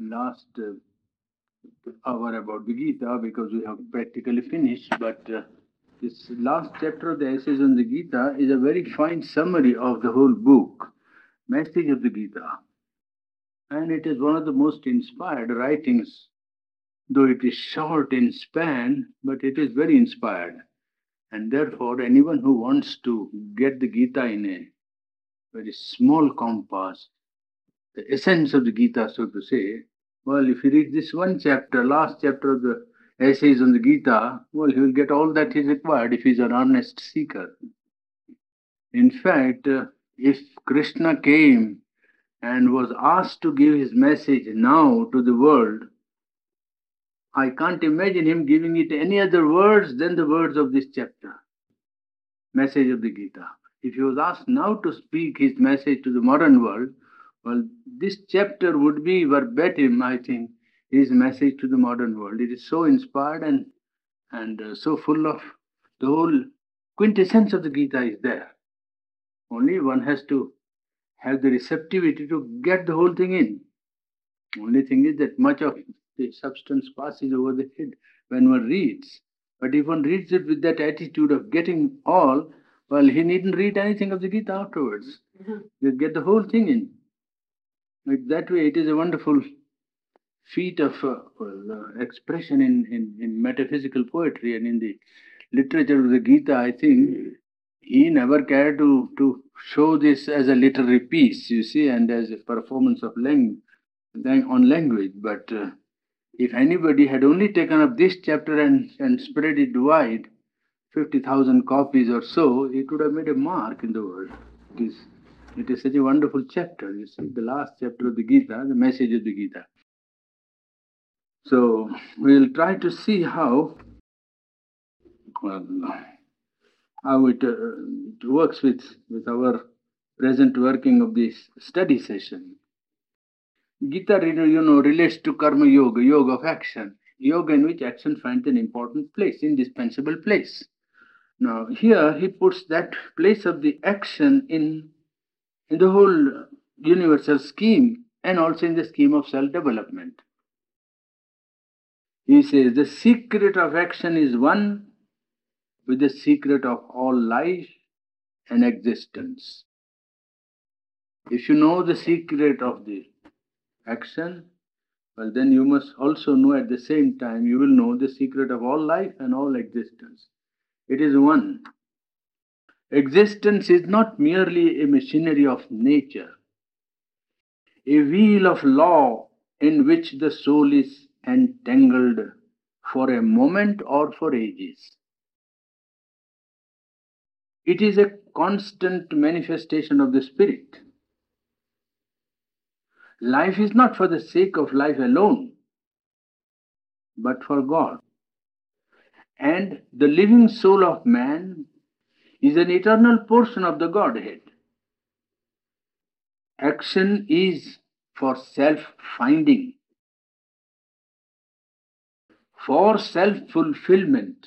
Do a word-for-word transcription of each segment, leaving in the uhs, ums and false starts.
last uh, hour about the Gita because we have practically finished, but uh, this last chapter of the essays on the Gita is a very fine summary of the whole book, message of the Gita. And it is one of the most inspired writings, though it is short in span, but it is very inspired. And therefore, anyone who wants to get the Gita in a very small compass, the essence of the Gita, so to say, well, if he reads this one chapter, last chapter of the essays on the Gita, well, he will get all that is required if he is an earnest seeker. In fact, uh, if Krishna came and was asked to give his message now to the world, I can't imagine him giving it any other words than the words of this chapter, message of the Gita. If he was asked now to speak his message to the modern world, well, this chapter would be verbatim, I think, his message to the modern world. It is so inspired and, and uh, so full of the whole quintessence of the Gita is there. Only one has to have the receptivity to get the whole thing in. Only thing is that much of the substance passes over the head when one reads. But if one reads it with that attitude of getting all, well, he needn't read anything of the Gita afterwards. Mm-hmm. You get the whole thing in. Like that way, it is a wonderful feat of uh, well, uh, expression in, in, in metaphysical poetry and in the literature of the Gita. I think he never cared to, to show this as a literary piece, you see, and as a performance of language, on language. But uh, if anybody had only taken up this chapter and, and spread it wide, fifty thousand copies or so, it would have made a mark in the world. It is, it is such a wonderful chapter. You see, the last chapter of the Gita, the message of the Gita. So we'll try to see how well, how it, uh, it works with, with our present working of this study session. Gita, you know, relates to karma yoga, yoga of action, yoga in which action finds an important place, indispensable place. Now, here he puts that place of the action in, in the whole universal scheme and also in the scheme of self-development. He says the secret of action is one with the secret of all life and existence. If you know the secret of the action, well, then you must also know at the same time, you will know the secret of all life and all existence. It is one. Existence is not merely a machinery of nature, a wheel of law in which the soul is entangled for a moment or for ages. It is a constant manifestation of the spirit. Life is not for the sake of life alone, but for God. And the living soul of man is an eternal portion of the Godhead. Action is for self-finding, for self-fulfillment,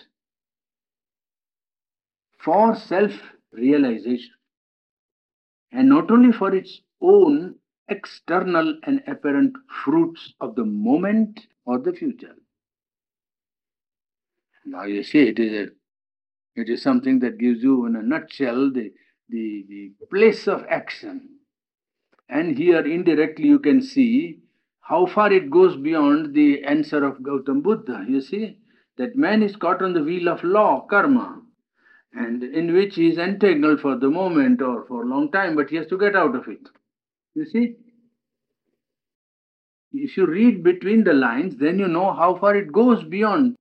for self-realization, and not only for its own external and apparent fruits of the moment or the future. Now you see, it is a, it is something that gives you, in a nutshell, the, the, the place of action. And here indirectly you can see how far it goes beyond the answer of Gautam Buddha. You see, that man is caught on the wheel of law, karma, and in which he is entangled for the moment or for a long time, but he has to get out of it. You see? If you read between the lines, then you know how far it goes beyond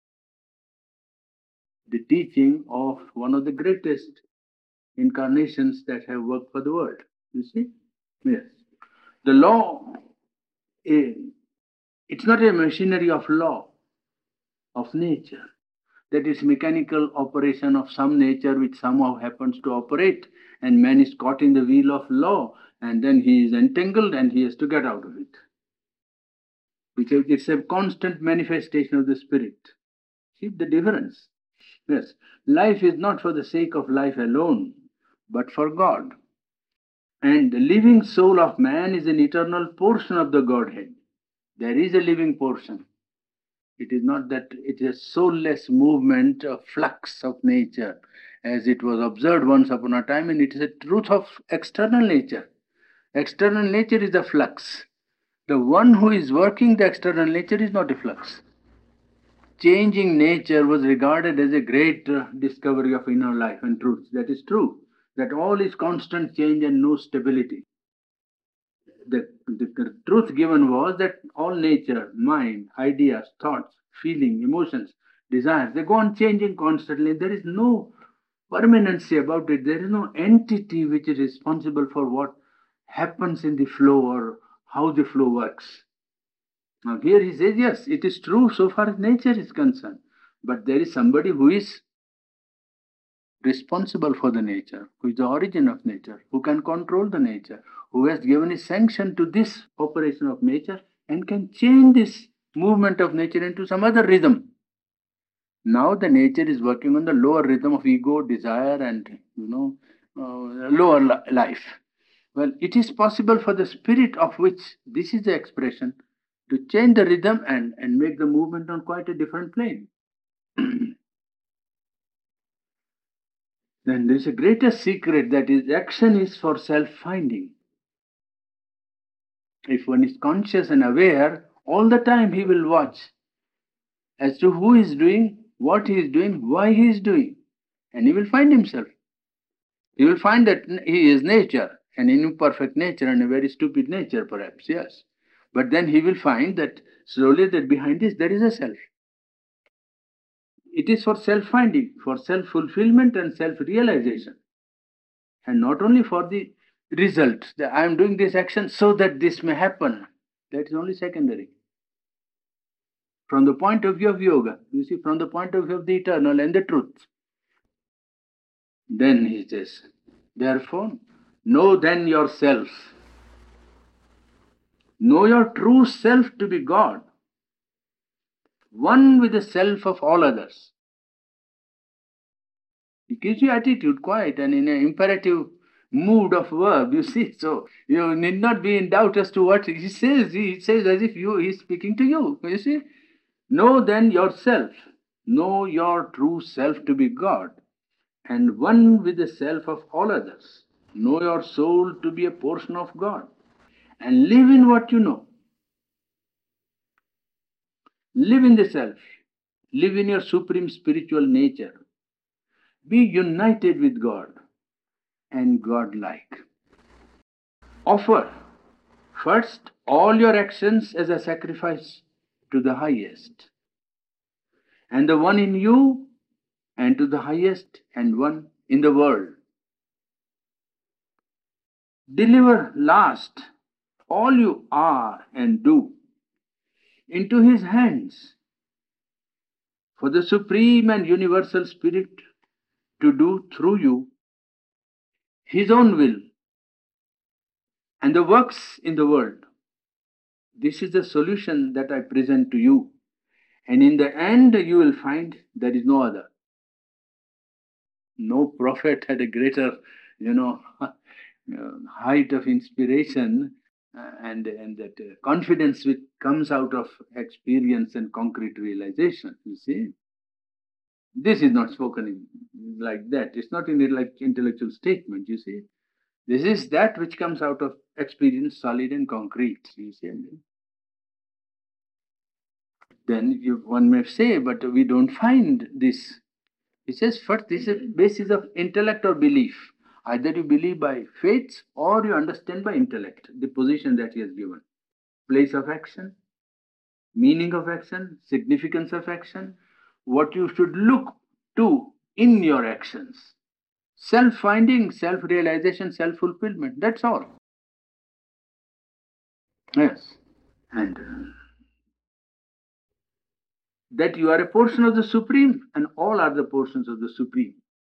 the teaching of one of the greatest incarnations that have worked for the world. You see? Yes. The law, it's not a machinery of law, of nature. That is mechanical operation of some nature which somehow happens to operate, and man is caught in the wheel of law, and then he is entangled and he has to get out of it. Because it's a constant manifestation of the spirit. See the difference? Yes. Life is not for the sake of life alone, but for God. And the living soul of man is an eternal portion of the Godhead. There is a living portion. It is not that it is a soulless movement, a flux of nature, as it was observed once upon a time, and it is a truth of external nature. External nature is a flux. The one who is working the external nature is not a flux. Changing nature was regarded as a great uh, discovery of inner life and truth. That is true, that all is constant change and no stability. The, the, the truth given was that all nature, mind, ideas, thoughts, feeling, emotions, desires, they go on changing constantly. There is no permanency about it. There is no entity which is responsible for what happens in the flow or how the flow works. Now here he says, yes, it is true so far as nature is concerned, but there is somebody who is responsible for the nature, who is the origin of nature, who can control the nature, who has given his sanction to this operation of nature and can change this movement of nature into some other rhythm. Now the nature is working on the lower rhythm of ego, desire, and you know, uh, lower li- life. Well, it is possible for the spirit of which this is the expression to change the rhythm and, and make the movement on quite a different plane. Then there is a greater secret, that is, action is for self-finding. If one is conscious and aware, all the time he will watch as to who is doing, what he is doing, why he is doing, and he will find himself. He will find that he is nature, an imperfect nature and a very stupid nature perhaps, yes. But then he will find that slowly that behind this there is a self. It is for self-finding, for self-fulfillment and self-realization. And not only for the result, that I am doing this action so that this may happen. That is only secondary. From the point of view of yoga, you see, from the point of view of the eternal and the truth. Then he says, therefore, know then yourself. Know your true self to be God, one with the self of all others. It gives you attitude quite and in an imperative mood of verb, you see. So you need not be in doubt as to what he says. He says as if you he is speaking to you. You see? Know then yourself. Know your true self to be God, and one with the self of all others. Know your soul to be a portion of God, and live in what you know. Live in the self. Live in your supreme spiritual nature. Be united with God and God-like. Offer first all your actions as a sacrifice to the highest, and the one in you, and to the highest and one in the world. Deliver last all you are and do into his hands, for the supreme and universal spirit to do through you his own will and the works in the world. This is the solution that I present to you, and in the end you will find there is no other. No prophet had a greater, you know, height of inspiration uh, and, and that uh, confidence which comes out of experience and concrete realization, you see. This is not spoken in like that. It's not in a like intellectual statement, you see. This is that which comes out of experience, solid and concrete, you see. Then you, one may say, but we don't find this. He says, first, this is a basis of intellect or belief. Either you believe by faith or you understand by intellect, the position that he has given. Place of action, meaning of action, significance of action, what you should look to in your actions. Self-finding, self-realization, self-fulfillment, that's all. Yes. And uh, that you are a portion of the Supreme and all are the portions of the Supreme.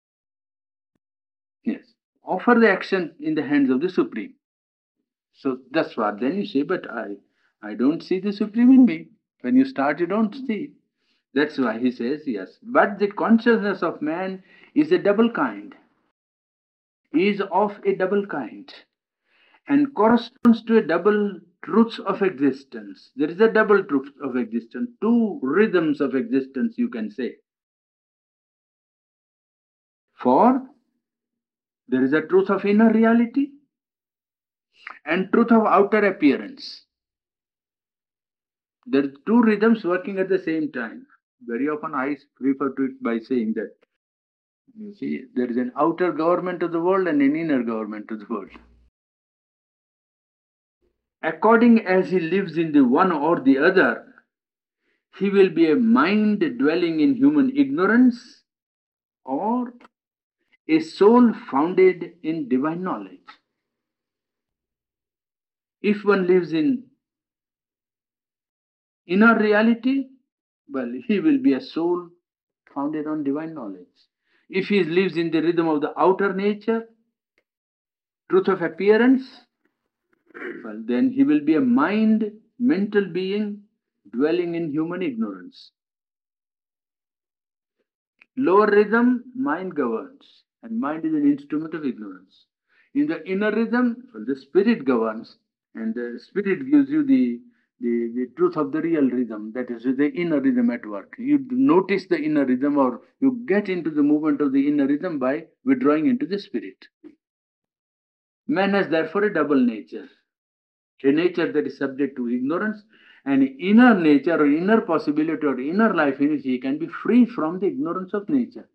Yes. Offer the action in the hands of the Supreme. So that's what then you say, but I, I don't see the Supreme in me. When you start, you don't see. That's why he says, yes. But the consciousness of man is a double kind, is of a double kind, and corresponds to a double truths of existence. There is a double truth of existence, two rhythms of existence, you can say. For there is a truth of inner reality and truth of outer appearance. There are two rhythms working at the same time. Very often I refer to it by saying that, you see, there is an outer government of the world and an inner government of the world. According as he lives in the one or the other, he will be a mind dwelling in human ignorance or a soul founded in divine knowledge. If one lives in inner reality, well, he will be a soul founded on divine knowledge. If he lives in the rhythm of the outer nature, truth of appearance, well, then he will be a mind, mental being dwelling in human ignorance. Lower rhythm, mind governs, and mind is an instrument of ignorance. In the inner rhythm, well, the spirit governs, and the spirit gives you the, the, the truth of the real rhythm, that is the inner rhythm at work. You notice the inner rhythm, or you get into the movement of the inner rhythm by withdrawing into the spirit. Man has therefore a double nature, a nature that is subject to ignorance, and inner nature or inner possibility or inner life in which he can be free from the ignorance of nature.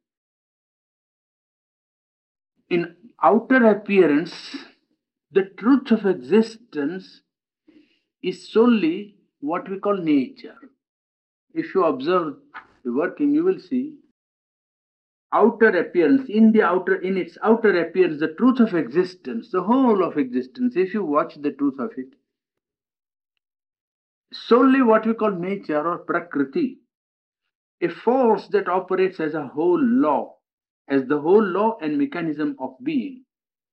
In outer appearance, the truth of existence is solely what we call nature. If you observe the working, you will see outer appearance, in the outer, in its outer appearance, the truth of existence, the whole of existence, if you watch the truth of it, solely what we call nature or prakriti, a force that operates as a whole law, as the whole law and mechanism of being.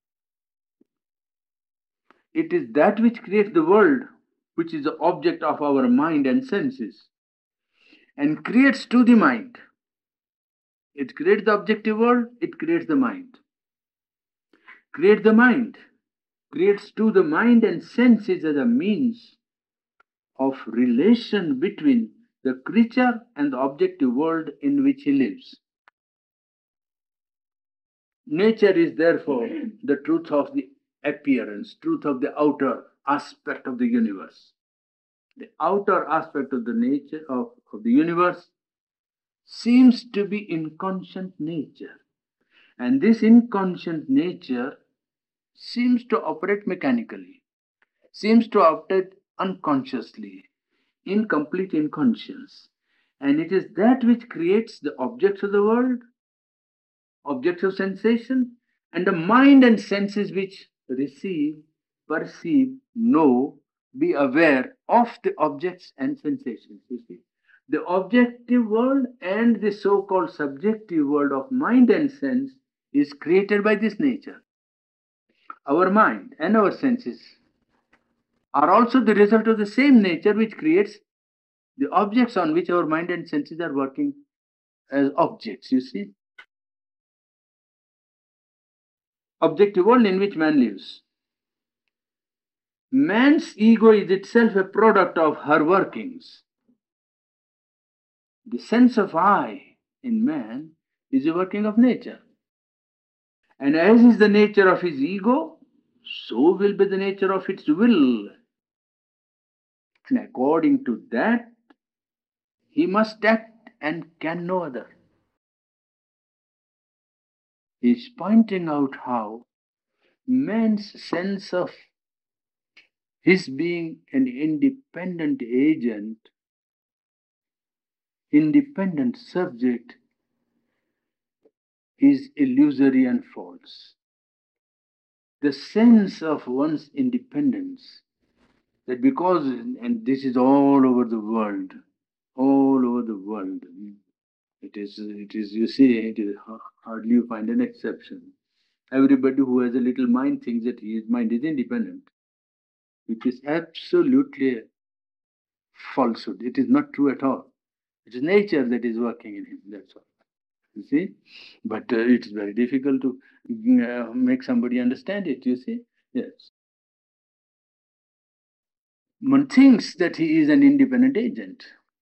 It is that which creates the world, which is the object of our mind and senses, and creates to the mind. It creates the objective world, it creates the mind. Create the mind, creates to the mind and senses as a means of relation between the creature and the objective world in which he lives. Nature is therefore the truth of the appearance, truth of the outer aspect of the universe. The outer aspect of the nature of, of the universe seems to be inconscient nature. And this inconscient nature seems to operate mechanically, seems to operate unconsciously, in complete inconscience. And it is that which creates the objects of the world, objects of sensation, and the mind and senses which receive, perceive, know, be aware of the objects and sensations. You see, the objective world and the so-called subjective world of mind and sense is created by this nature. Our mind and our senses are also the result of the same nature which creates the objects on which our mind and senses are working as objects, you see. Objective world in which man lives. Man's ego is itself a product of her workings. The sense of I in man is a working of nature. And as is the nature of his ego, so will be the nature of its will. And according to that, he must act and can no other. He is pointing out how man's sense of his being an independent agent, independent subject, is illusory and false. The sense of one's independence, that because, and this is all over the world, all over the world, it is, it is, you see, it is hardly you find an exception. Everybody who has a little mind thinks that his mind is independent, which is absolutely falsehood. It is not true at all. It is nature that is working in him, that's all. You see? But uh, it's very difficult to uh, make somebody understand it, you see? Yes. one thinks that he is an independent agent.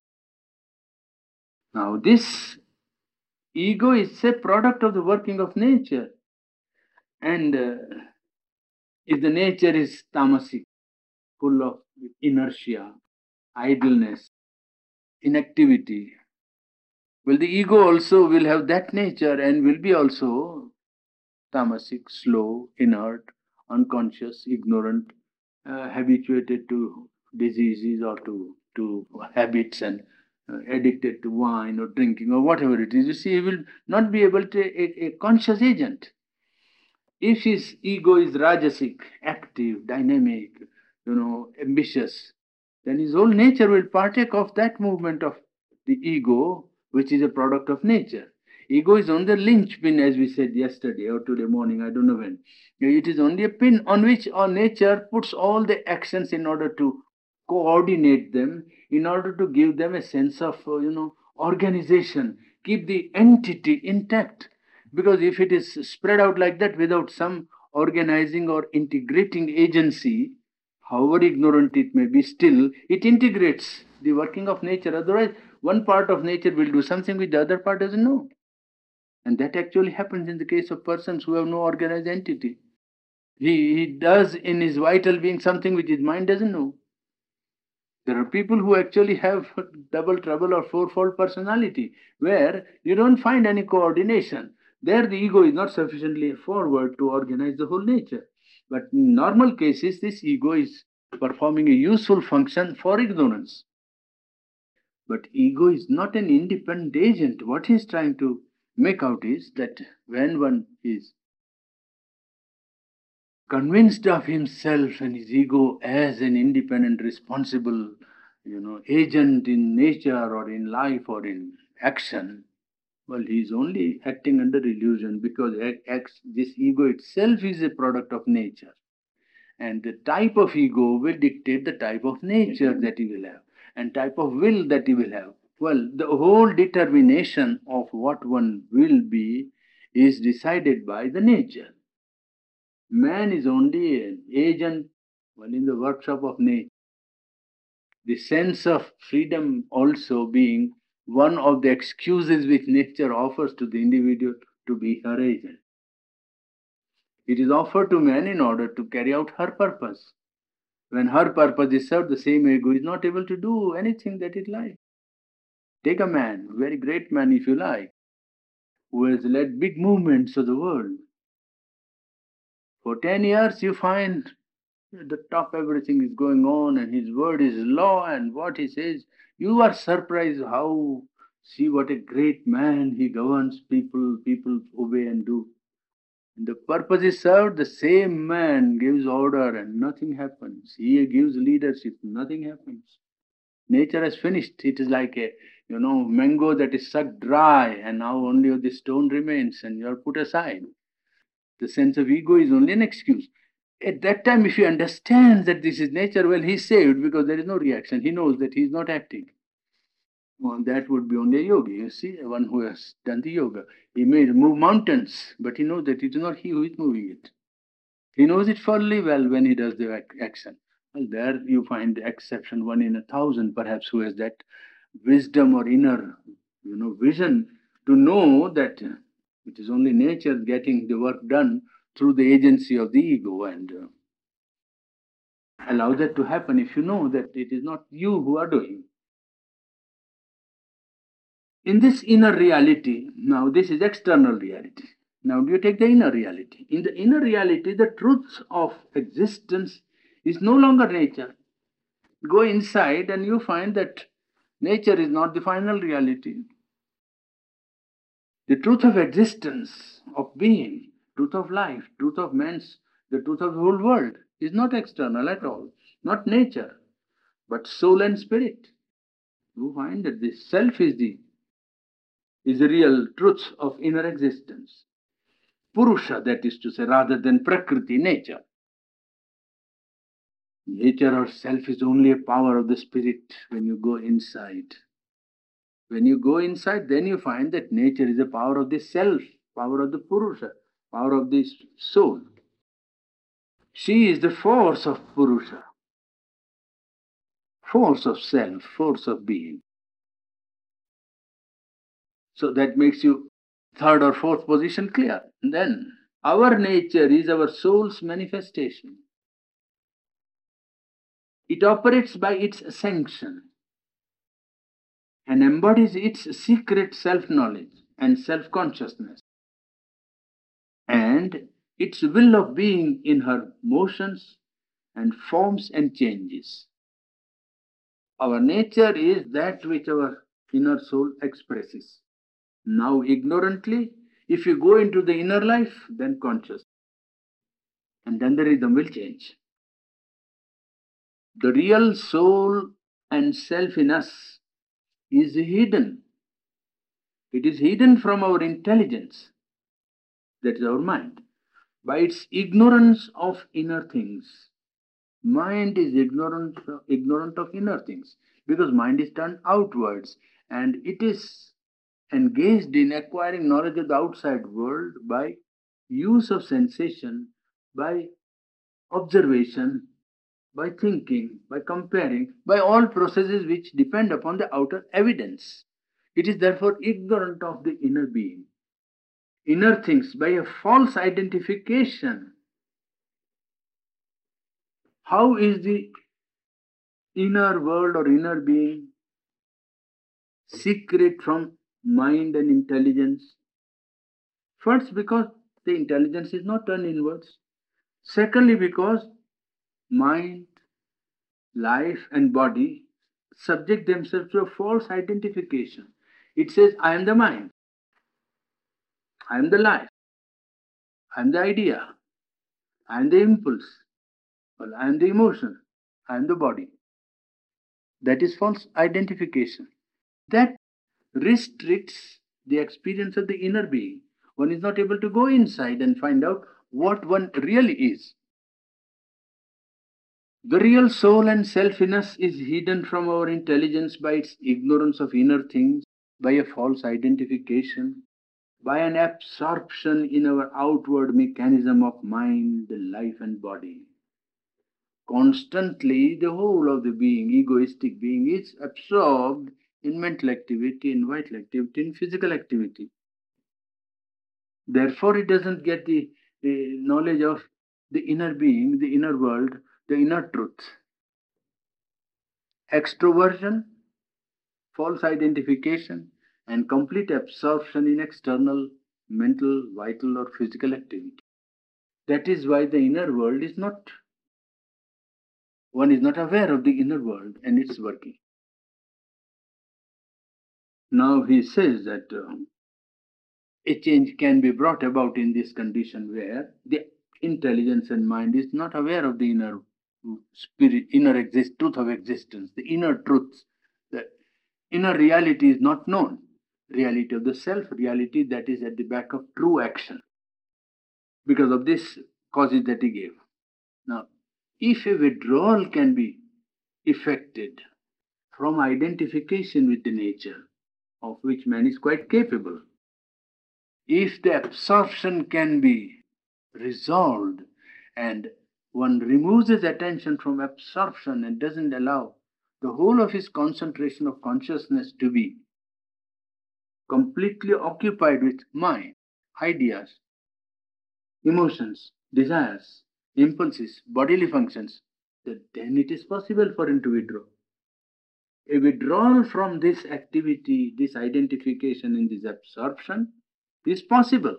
Now, this ego is a product of the working of nature, and uh, if the nature is tamasic, full of inertia, idleness, inactivity, well, the ego also will have that nature and will be also tamasic, slow, inert, unconscious, ignorant, uh, habituated to diseases or to, to habits and uh, addicted to wine or drinking or whatever it is. You see, he will not be able to a, a conscious agent. If his ego is rajasic, active, dynamic, you know, ambitious, then his whole nature will partake of that movement of the ego, which is a product of nature. Ego is on the linchpin, as we said yesterday or today morning, I don't know when. It is only a pin on which our nature puts all the actions in order to coordinate them, in order to give them a sense of, uh, you know, organization, keep the entity intact. Because if it is spread out like that without some organizing or integrating agency, however ignorant it may be, still it integrates the working of nature. Otherwise, one part of nature will do something which the other part doesn't know. And that actually happens in the case of persons who have no organized entity. He, he does in his vital being something which his mind doesn't know. There are people who actually have double trouble or fourfold personality, where you don't find any coordination. There, the ego is not sufficiently forward to organize the whole nature. But in normal cases, this ego is performing a useful function for ignorance. But ego is not an independent agent. What he's trying to make out is that when one is convinced of himself and his ego as an independent, responsible, you know, agent in nature or in life or in action, well, he is only acting under illusion, because acts, this ego itself is a product of nature. And the type of ego will dictate the type of nature that he will have and type of will that he will have. Well, the whole determination of what one will be is decided by the nature. Man is only an agent, well, in the workshop of nature. The sense of freedom also being one of the excuses which nature offers to the individual to be her agent. It is offered to man in order to carry out her purpose. When her purpose is served, the same ego is not able to do anything that it likes. Take a man, a very great man if you like, who has led big movements of the world. For ten years, you find at the top everything is going on and his word is law, and what he says, you are surprised how, see what a great man, he governs people, people obey and do. And the purpose is served, the same man gives order and nothing happens. He gives leadership, nothing happens. Nature has finished. It is like a, you know, mango that is sucked dry and now only the stone remains and you are put aside. The sense of ego is only an excuse. At that time, if he understands that this is nature, well, he's saved because there is no reaction. He knows that he's not acting. Well, that would be only a yogi. You see, one who has done the yoga. He may move mountains, but he knows that it is not he who is moving it. He knows it fully well when he does the ac- action. Well, there you find the exception, one in a thousand, perhaps, who has that wisdom or inner, you know, vision to know that it is only nature getting the work done through the agency of the ego, and uh, allow that to happen if you know that it is not you who are doing. In this inner reality, now this is external reality. Now, do you take the inner reality? In the inner reality, the truth of existence is no longer nature. Go inside and you find that nature is not the final reality. The truth of existence, of being, truth of life, truth of man's, the truth of the whole world is not external at all, not nature, but soul and spirit. You find that the self is the is the real truth of inner existence. Purusha, that is to say, rather than Prakriti, nature. Nature or self is only a power of the spirit when you go inside. When you go inside, then you find that nature is a power of the self, power of the Purusha, power of the soul. She is the force of Purusha. force of self, force of being. So that makes you third or fourth position clear. And then our nature is our soul's manifestation. It operates by its sanction and embodies its secret self knowledge and self consciousness and its will of being in her motions and forms and changes. Our nature is that which our inner soul expresses. Now, ignorantly, if you go into the inner life, then conscious, and then the rhythm will change. The real soul and self in us is hidden. It is hidden from our intelligence, that is our mind, by its ignorance of inner things. Mind is ignorant, ignorant of inner things because mind is turned outwards and it is engaged in acquiring knowledge of the outside world by use of sensation, by observation, by thinking, by comparing, by all processes which depend upon the outer evidence. It is therefore ignorant of the inner being, inner things, by a false identification. How is the inner world or inner being secret from mind and intelligence? First, because the intelligence is not turned inwards. Secondly, because mind, life, and body subject themselves to a false identification. It says, I am the mind, I am the life, I am the idea, I am the impulse, well, I am the emotion, I am the body. That is false identification. That restricts the experience of the inner being. One is not able to go inside and find out what one really is. The real soul and self in us is hidden from our intelligence by its ignorance of inner things, by a false identification, by an absorption in our outward mechanism of mind, life, and body. Constantly, the whole of the being, egoistic being, is absorbed in mental activity, in vital activity, in physical activity. Therefore, it doesn't get the, the knowledge of the inner being, the inner world, the inner truth. Extroversion, false identification, and complete absorption in external, mental, vital, or physical activity. That is why the inner world is not, one is not aware of the inner world and its working. Now he says that uh, a change can be brought about in this condition where the intelligence and mind is not aware of the inner spirit, inner exist, truth of existence, the inner truth. The inner reality is not known. Reality of the self, reality that is at the back of true action. Because of this causes that he gave. Now, if a withdrawal can be effected from identification with the nature, of which man is quite capable, if the absorption can be resolved and one removes his attention from absorption and doesn't allow the whole of his concentration of consciousness to be completely occupied with mind, ideas, emotions, desires, impulses, bodily functions, then it is possible for him to withdraw. A withdrawal from this activity, this identification, and this absorption is possible.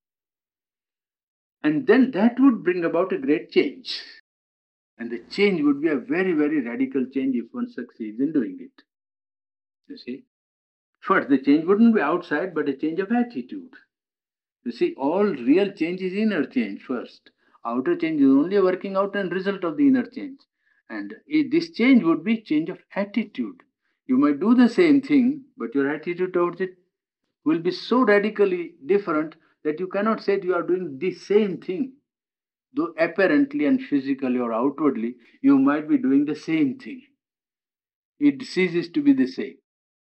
And then that would bring about a great change. And the change would be a very, very radical change if one succeeds in doing it. You see? First, the change wouldn't be outside, but a change of attitude. You see, all real change is inner change first. Outer change is only a working out and result of the inner change. And if this change would be change of attitude. You might do the same thing, but your attitude towards it will be so radically different that you cannot say you are doing the same thing. Though apparently and physically or outwardly, you might be doing the same thing. It ceases to be the same.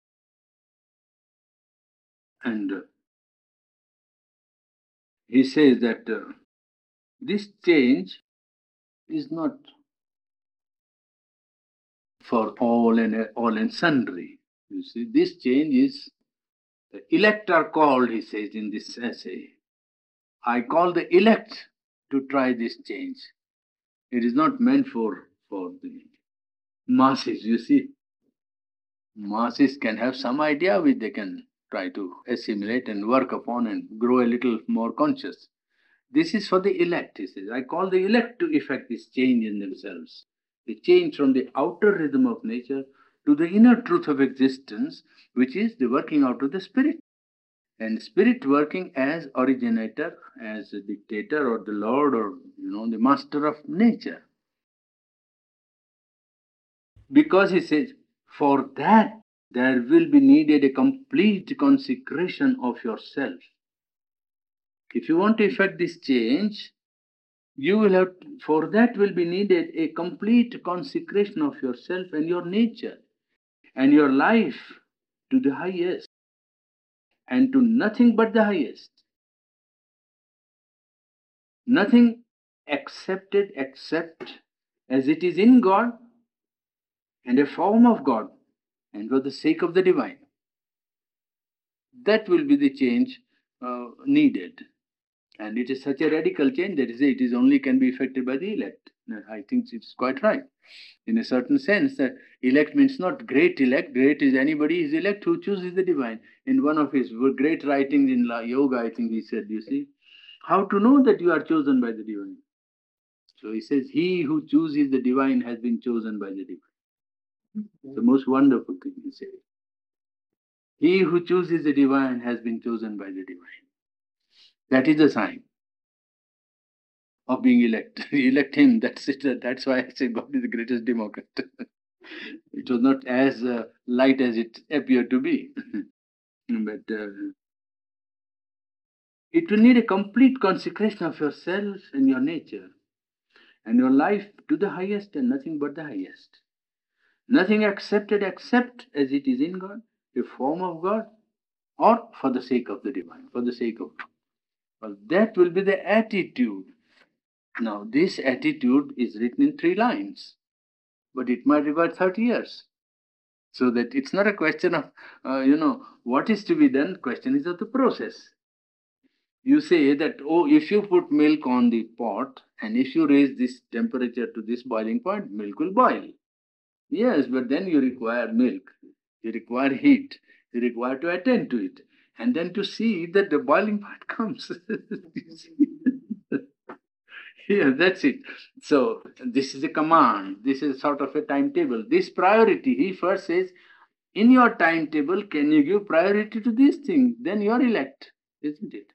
And uh, he says that uh, this change is not for all and all and sundry. You see, this change is, the elect are called, he says in this essay. I call the elect to try this change. It is not meant for, for the masses, you see. Masses can have some idea which they can try to assimilate and work upon and grow a little more conscious. This is for the elect, he says. I call the elect to effect this change in themselves. The change from the outer rhythm of nature to the inner truth of existence, which is the working out of the spirit. And spirit working as originator, as a dictator or the lord or, you know, the master of nature. Because he says, for that there will be needed a complete consecration of yourself. If you want to effect this change, you will have, for that will be needed a complete consecration of yourself and your nature and your life to the highest and to nothing but the highest. Nothing accepted except as it is in God and a form of God and for the sake of the divine. That will be the change uh, needed. And it is such a radical change that is, it is only can be effected by the elect. I think it's quite right. In a certain sense, that elect means not great elect. Great is anybody is elect who chooses the divine. In one of his great writings in La Yoga, I think he said, you see, how to know that you are chosen by the divine? So he says, he who chooses the divine has been chosen by the divine. It's the most wonderful thing he said. He who chooses the divine has been chosen by the divine. That is the sign of being elect. Elect him, that's it. That's why I say God is the greatest democrat. It was not as uh, light as it appeared to be. But uh, it will need a complete consecration of yourself and your nature and your life to the highest and nothing but the highest. Nothing accepted except as it is in God, a form of God, or for the sake of the divine, for the sake of God. Well, that will be the attitude. Now, this attitude is written in three lines, but it might require thirty years. So that it's not a question of, uh, you know, what is to be done, question is of the process. You say that, oh, if you put milk on the pot and if you raise this temperature to this boiling point, milk will boil. Yes, but then you require milk, you require heat, you require to attend to it, and then to see that the boiling point comes. Yeah, that's it. So this is a command. This is sort of a timetable. This priority, he first says, in your timetable, can you give priority to this thing? Then you are elect, isn't it?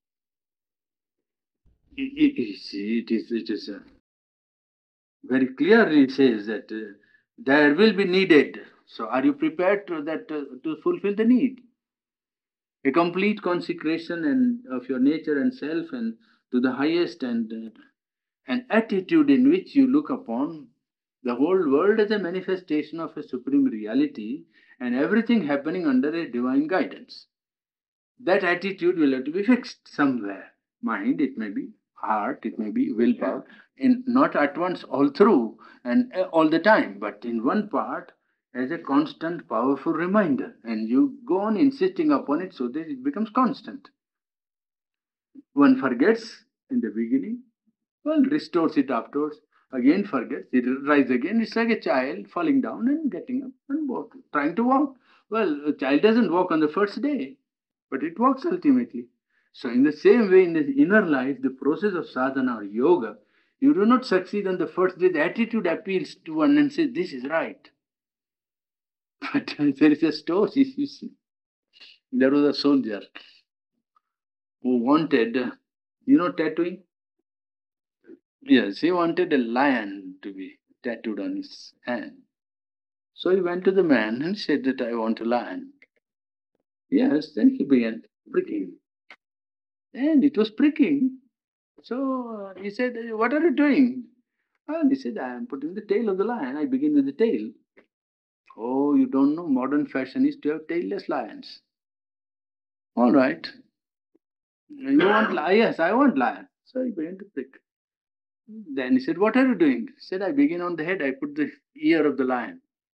It, it, it is, it is uh, very clearly it says that uh, there will be needed. So are you prepared to that uh, to fulfill the need? A complete consecration and of your nature and self and to the highest, and uh, an attitude in which you look upon the whole world as a manifestation of a supreme reality and everything happening under a divine guidance. That attitude will have to be fixed somewhere. Mind, it may be heart, it may be willpower, in not at once all through and uh, all the time, but in one part as a constant, powerful reminder. And you go on insisting upon it so that it becomes constant. One forgets in the beginning, well, restores it afterwards, again forgets, it rises again. It's like a child falling down and getting up and walk, trying to walk. Well, a child doesn't walk on the first day, but it works ultimately. So in the same way, in the inner life, the process of sadhana or yoga, you do not succeed on the first day. The attitude appeals to one and says, this is right. But there is a story, you see. There was a soldier who wanted, you know, tattooing? Yes, he wanted a lion to be tattooed on his hand. So he went to the man and said that I want a lion. Yes, then he began pricking. And it was pricking. So uh, he said, what are you doing? And he said, I am putting the tail of the lion. I begin with the tail. Oh, you don't know, modern fashion is to have tailless lions. All right. You want lion? Yes, I want lion. So he began to prick. Then he said, what are you doing? He said, I begin on the head. I put the ear of the lion.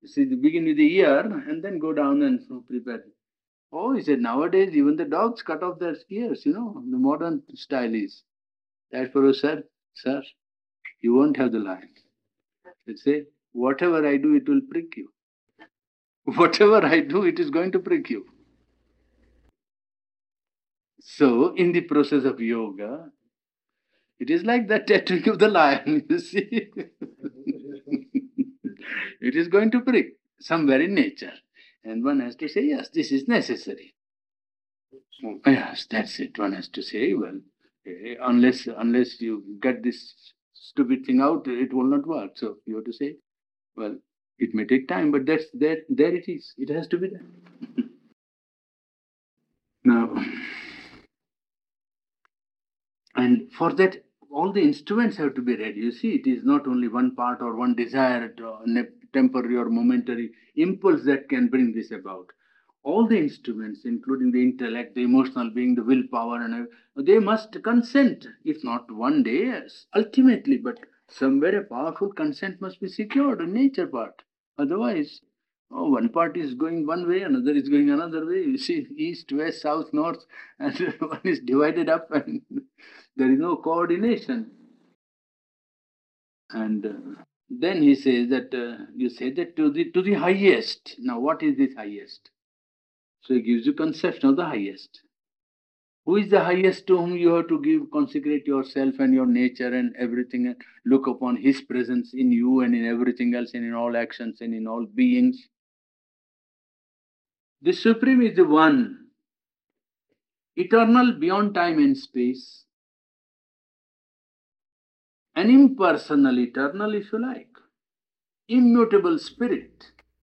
You see, they begin with the ear and then go down and prepare. Oh, he said, nowadays even the dogs cut off their ears, you know, the modern style is. That fellow said, sir, you won't have the lion. He said, whatever I do, it will prick you. Whatever I do, it is going to prick you. So, in the process of yoga, it is like that tattooing of the lion, you see. It is going to prick somewhere in nature. And one has to say, yes, this is necessary. Yes, that's it. One has to say, well, eh, unless unless you get this stupid thing out, it will not work. So you have to say, well, it may take time, but that's there. There it is. It has to be there. Now, and for that, all the instruments have to be ready. You see, it is not only one part or one desired or temporary or momentary impulse that can bring this about. All the instruments, including the intellect, the emotional being, the willpower, and they must consent. If not one day, yes, ultimately, but somewhere a powerful consent must be secured in nature part. Otherwise, oh, one part is going one way, another is going another way. You see, east, west, south, north, and one is divided up, and there is no coordination. And uh, then he says that uh, you say that to the to the highest. Now, what is this highest? So he gives you conception of the highest. Who is the highest to whom you have to give, consecrate yourself and your nature and everything, and look upon his presence in you and in everything else and in all actions and in all beings? The Supreme is the one, eternal beyond time and space, an impersonal eternal, if you like, immutable spirit,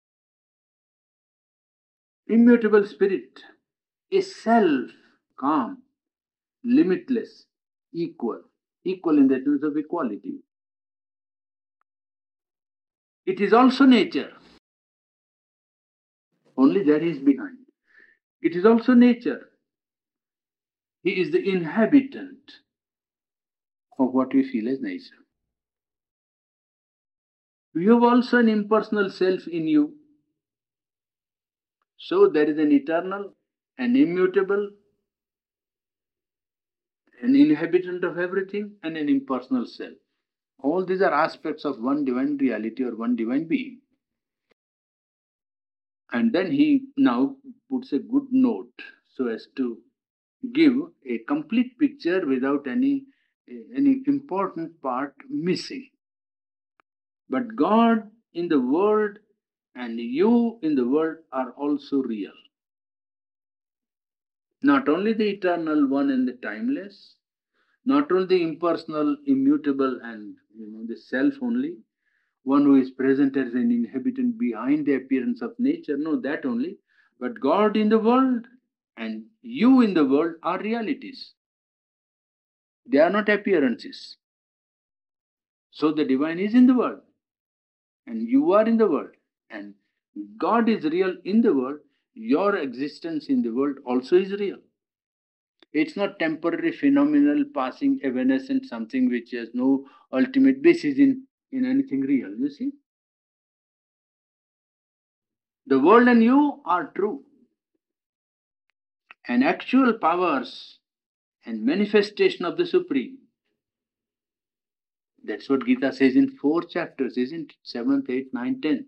immutable spirit, a self, calm, limitless, equal, equal in the sense of equality. It is also nature, only that is behind. It is also nature. He is the inhabitant of what we feel as nature. You have also an impersonal self in you. So there is an eternal, an immutable, an inhabitant of everything, and an impersonal self. All these are aspects of one divine reality or one divine being. And then he now puts a good note so as to give a complete picture without any, any important part missing. But God in the world and you in the world are also real. Not only the eternal one and the timeless, not only the impersonal, immutable, and you know the self only, one who is present as an inhabitant behind the appearance of nature, no, that only, but God in the world and you in the world are realities. They are not appearances. So the divine is in the world, and you are in the world, and God is real in the world. Your existence in the world also is real. It's not temporary, phenomenal, passing, evanescent, something which has no ultimate basis in, in anything real. You see? The world and you are true. And actual powers and manifestation of the Supreme. That's what Gita says in four chapters, isn't it? Seventh, eighth, ninth, tenth.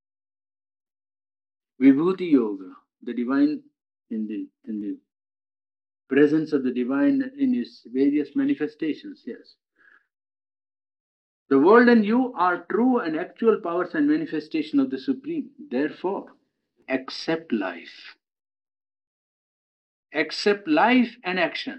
Vibhuti Yoga, the divine in the in the presence of the divine in its various manifestations, yes. The world and you are true and actual powers and manifestation of the Supreme. Therefore, accept life. Accept life and action.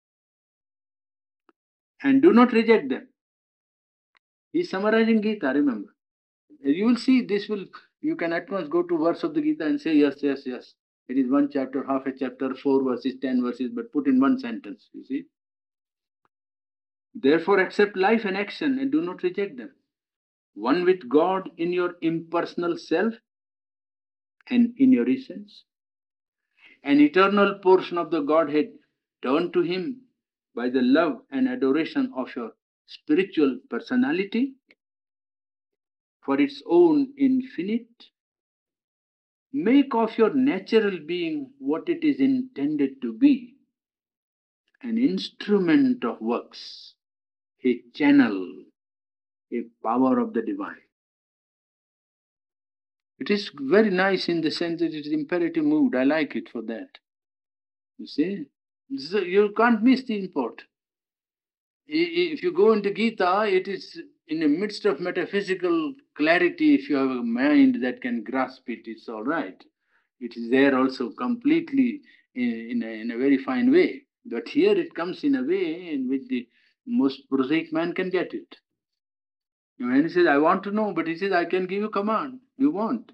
And do not reject them. He's summarizing Gita, remember. You will see this will, you can at once go to verse of the Gita and say, yes, yes, yes. It is one chapter, half a chapter, four verses, ten verses, but put in one sentence, you see. Therefore, accept life and action and do not reject them. One with God in your impersonal self and in your essence. An eternal portion of the Godhead, turn to Him by the love and adoration of your spiritual personality for its own infinite Make of your natural being what it is intended to be, an instrument of works, a channel, a power of the divine. It is very nice in the sense that it is imperative mood. I like it for that. You see? So you can't miss the import. If you go into Gita, it is in the midst of metaphysical clarity. If you have a mind that can grasp it, it's all right. It is there also completely in, in, a, in a very fine way. But here it comes in a way in which the most prosaic man can get it. When he says, I want to know, but he says, I can give you command. You want.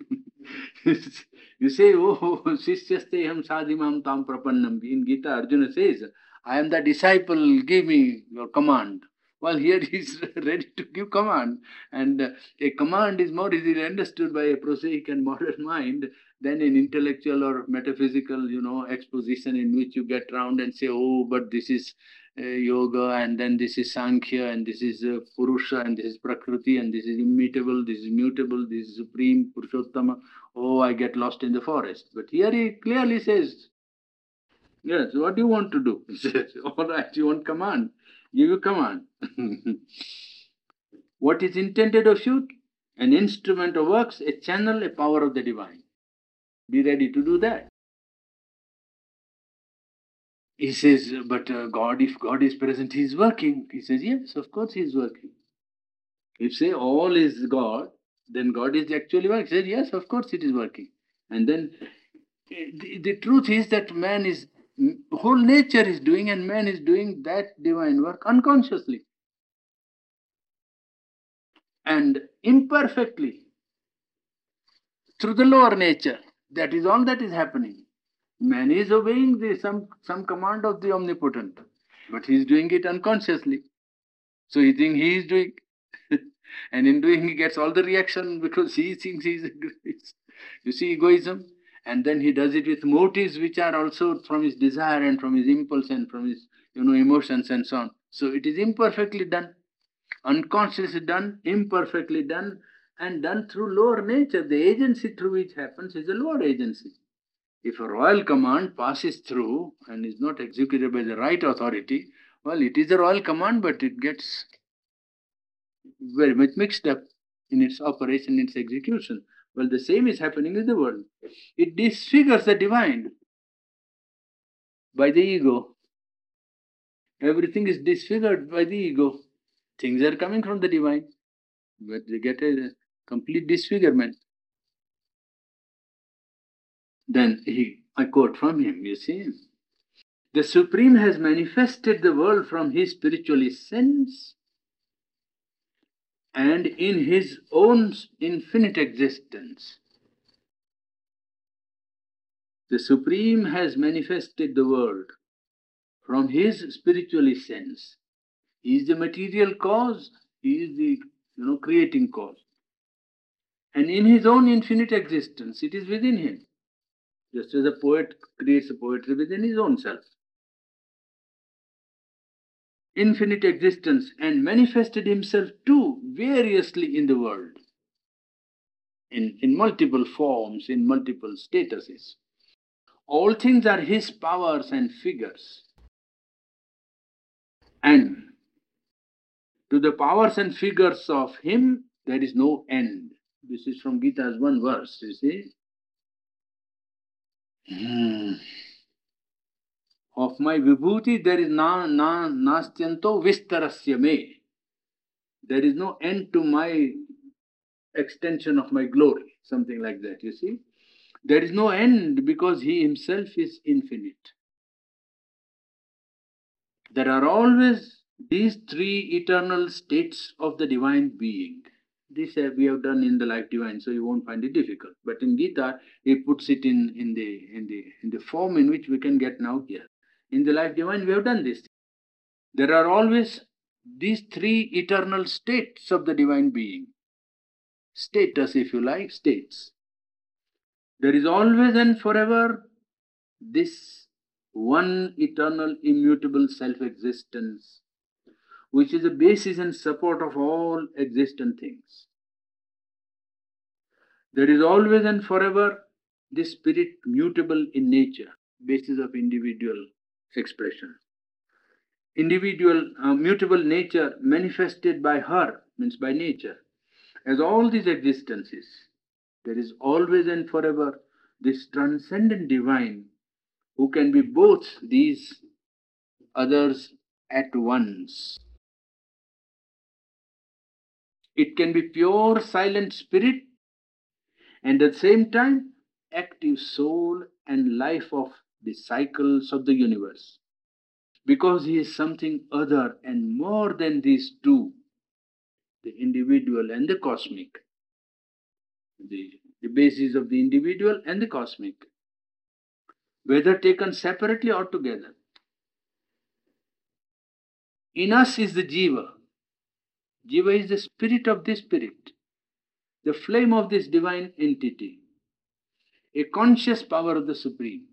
You say, oh, Sishyasteham sadhimam tam prapannam. In Gita, Arjuna says, I am the disciple, give me your command. Well, here he is ready to give command. And uh, a command is more easily understood by a prosaic and modern mind than an intellectual or metaphysical, you know, exposition in which you get round and say, oh, but this is uh, yoga, and then this is Sankhya, and this is uh, Purusha, and this is Prakriti, and this is immutable, this is mutable, this is Supreme, Purushottama. Oh, I get lost in the forest. But here he clearly says, yes, what do you want to do? He says, all right, you want command. Give you command. What is intended of you? An instrument of works, a channel, a power of the divine. Be ready to do that. He says, but uh, God, if God is present, He is working. He says, yes, of course He is working. If say all is God, then God is actually working. He says, yes, of course it is working. And then the, the truth is that man is, whole nature is doing, and man is doing that divine work unconsciously and imperfectly through the lower nature. That is all that is happening. Man is obeying the, some, some command of the omnipotent, but he is doing it unconsciously. So he thinks he is doing. And in doing, he gets all the reaction because he thinks he is. You see egoism? And then he does it with motives which are also from his desire and from his impulse and from his, you know, emotions and so on. So it is imperfectly done, unconsciously done, imperfectly done, and done through lower nature. The agency through which happens is a lower agency. If a royal command passes through and is not executed by the right authority, well, it is a royal command, but it gets very much mixed up in its operation, its execution. Well, the same is happening in the world. It disfigures the divine by the ego. Everything is disfigured by the ego. Things are coming from the divine, but they get a complete disfigurement. Then he, I quote from him, you see. The Supreme has manifested the world from his spiritual essence and in his own infinite existence. The Supreme has manifested the world from his spiritual essence. He is the material cause, he is the, you know, creating cause. And in his own infinite existence, it is within him. Just as a poet creates a poetry within his own self. Infinite existence, and manifested himself too variously in the world, in, in multiple forms, in multiple statuses. All things are his powers and figures. And to the powers and figures of him, there is no end. This is from Gita's one verse, you see. Hmm. Of my vibhuti, there is na, na, nastyanto vistarasya me. There is no end to my extension of my glory, something like that, you see. There is no end because he himself is infinite. There are always these three eternal states of the divine being. This uh, we have done in the Life Divine, so you won't find it difficult. But in Gita, he puts it in, in, the, in, the, in the form in which we can get now here. In the Life Divine, we have done this. There are always these three eternal states of the divine being. Status, if you like, states. There is always and forever this one eternal, immutable self-existence, which is the basis and support of all existent things. There is always and forever this spirit mutable in nature, basis of individual expression. Individual uh, mutable nature manifested by her, means by nature, as all these existences. There is always and forever this transcendent divine who can be both these others at once. It can be pure silent spirit and at the same time active soul and life of the cycles of the universe. Because he is something other and more than these two, the individual and the cosmic, the, the basis of the individual and the cosmic, whether taken separately or together. In us is the Jiva. Jiva is the spirit of the spirit, the flame of this divine entity, a conscious power of the Supreme.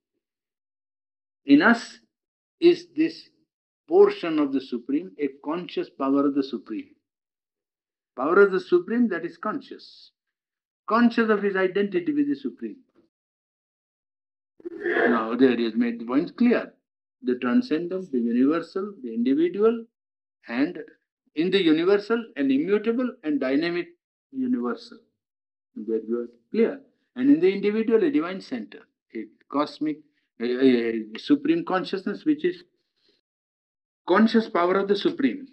In us is this portion of the Supreme, a conscious power of the Supreme. Power of the Supreme that is conscious, conscious of his identity with the Supreme. Now there is made the point clear. The transcendent, the universal, the individual, and in the universal, an immutable and dynamic universal. That you are clear. And in the individual, a divine center, a cosmic, a, a supreme consciousness, which is conscious power of the Supreme.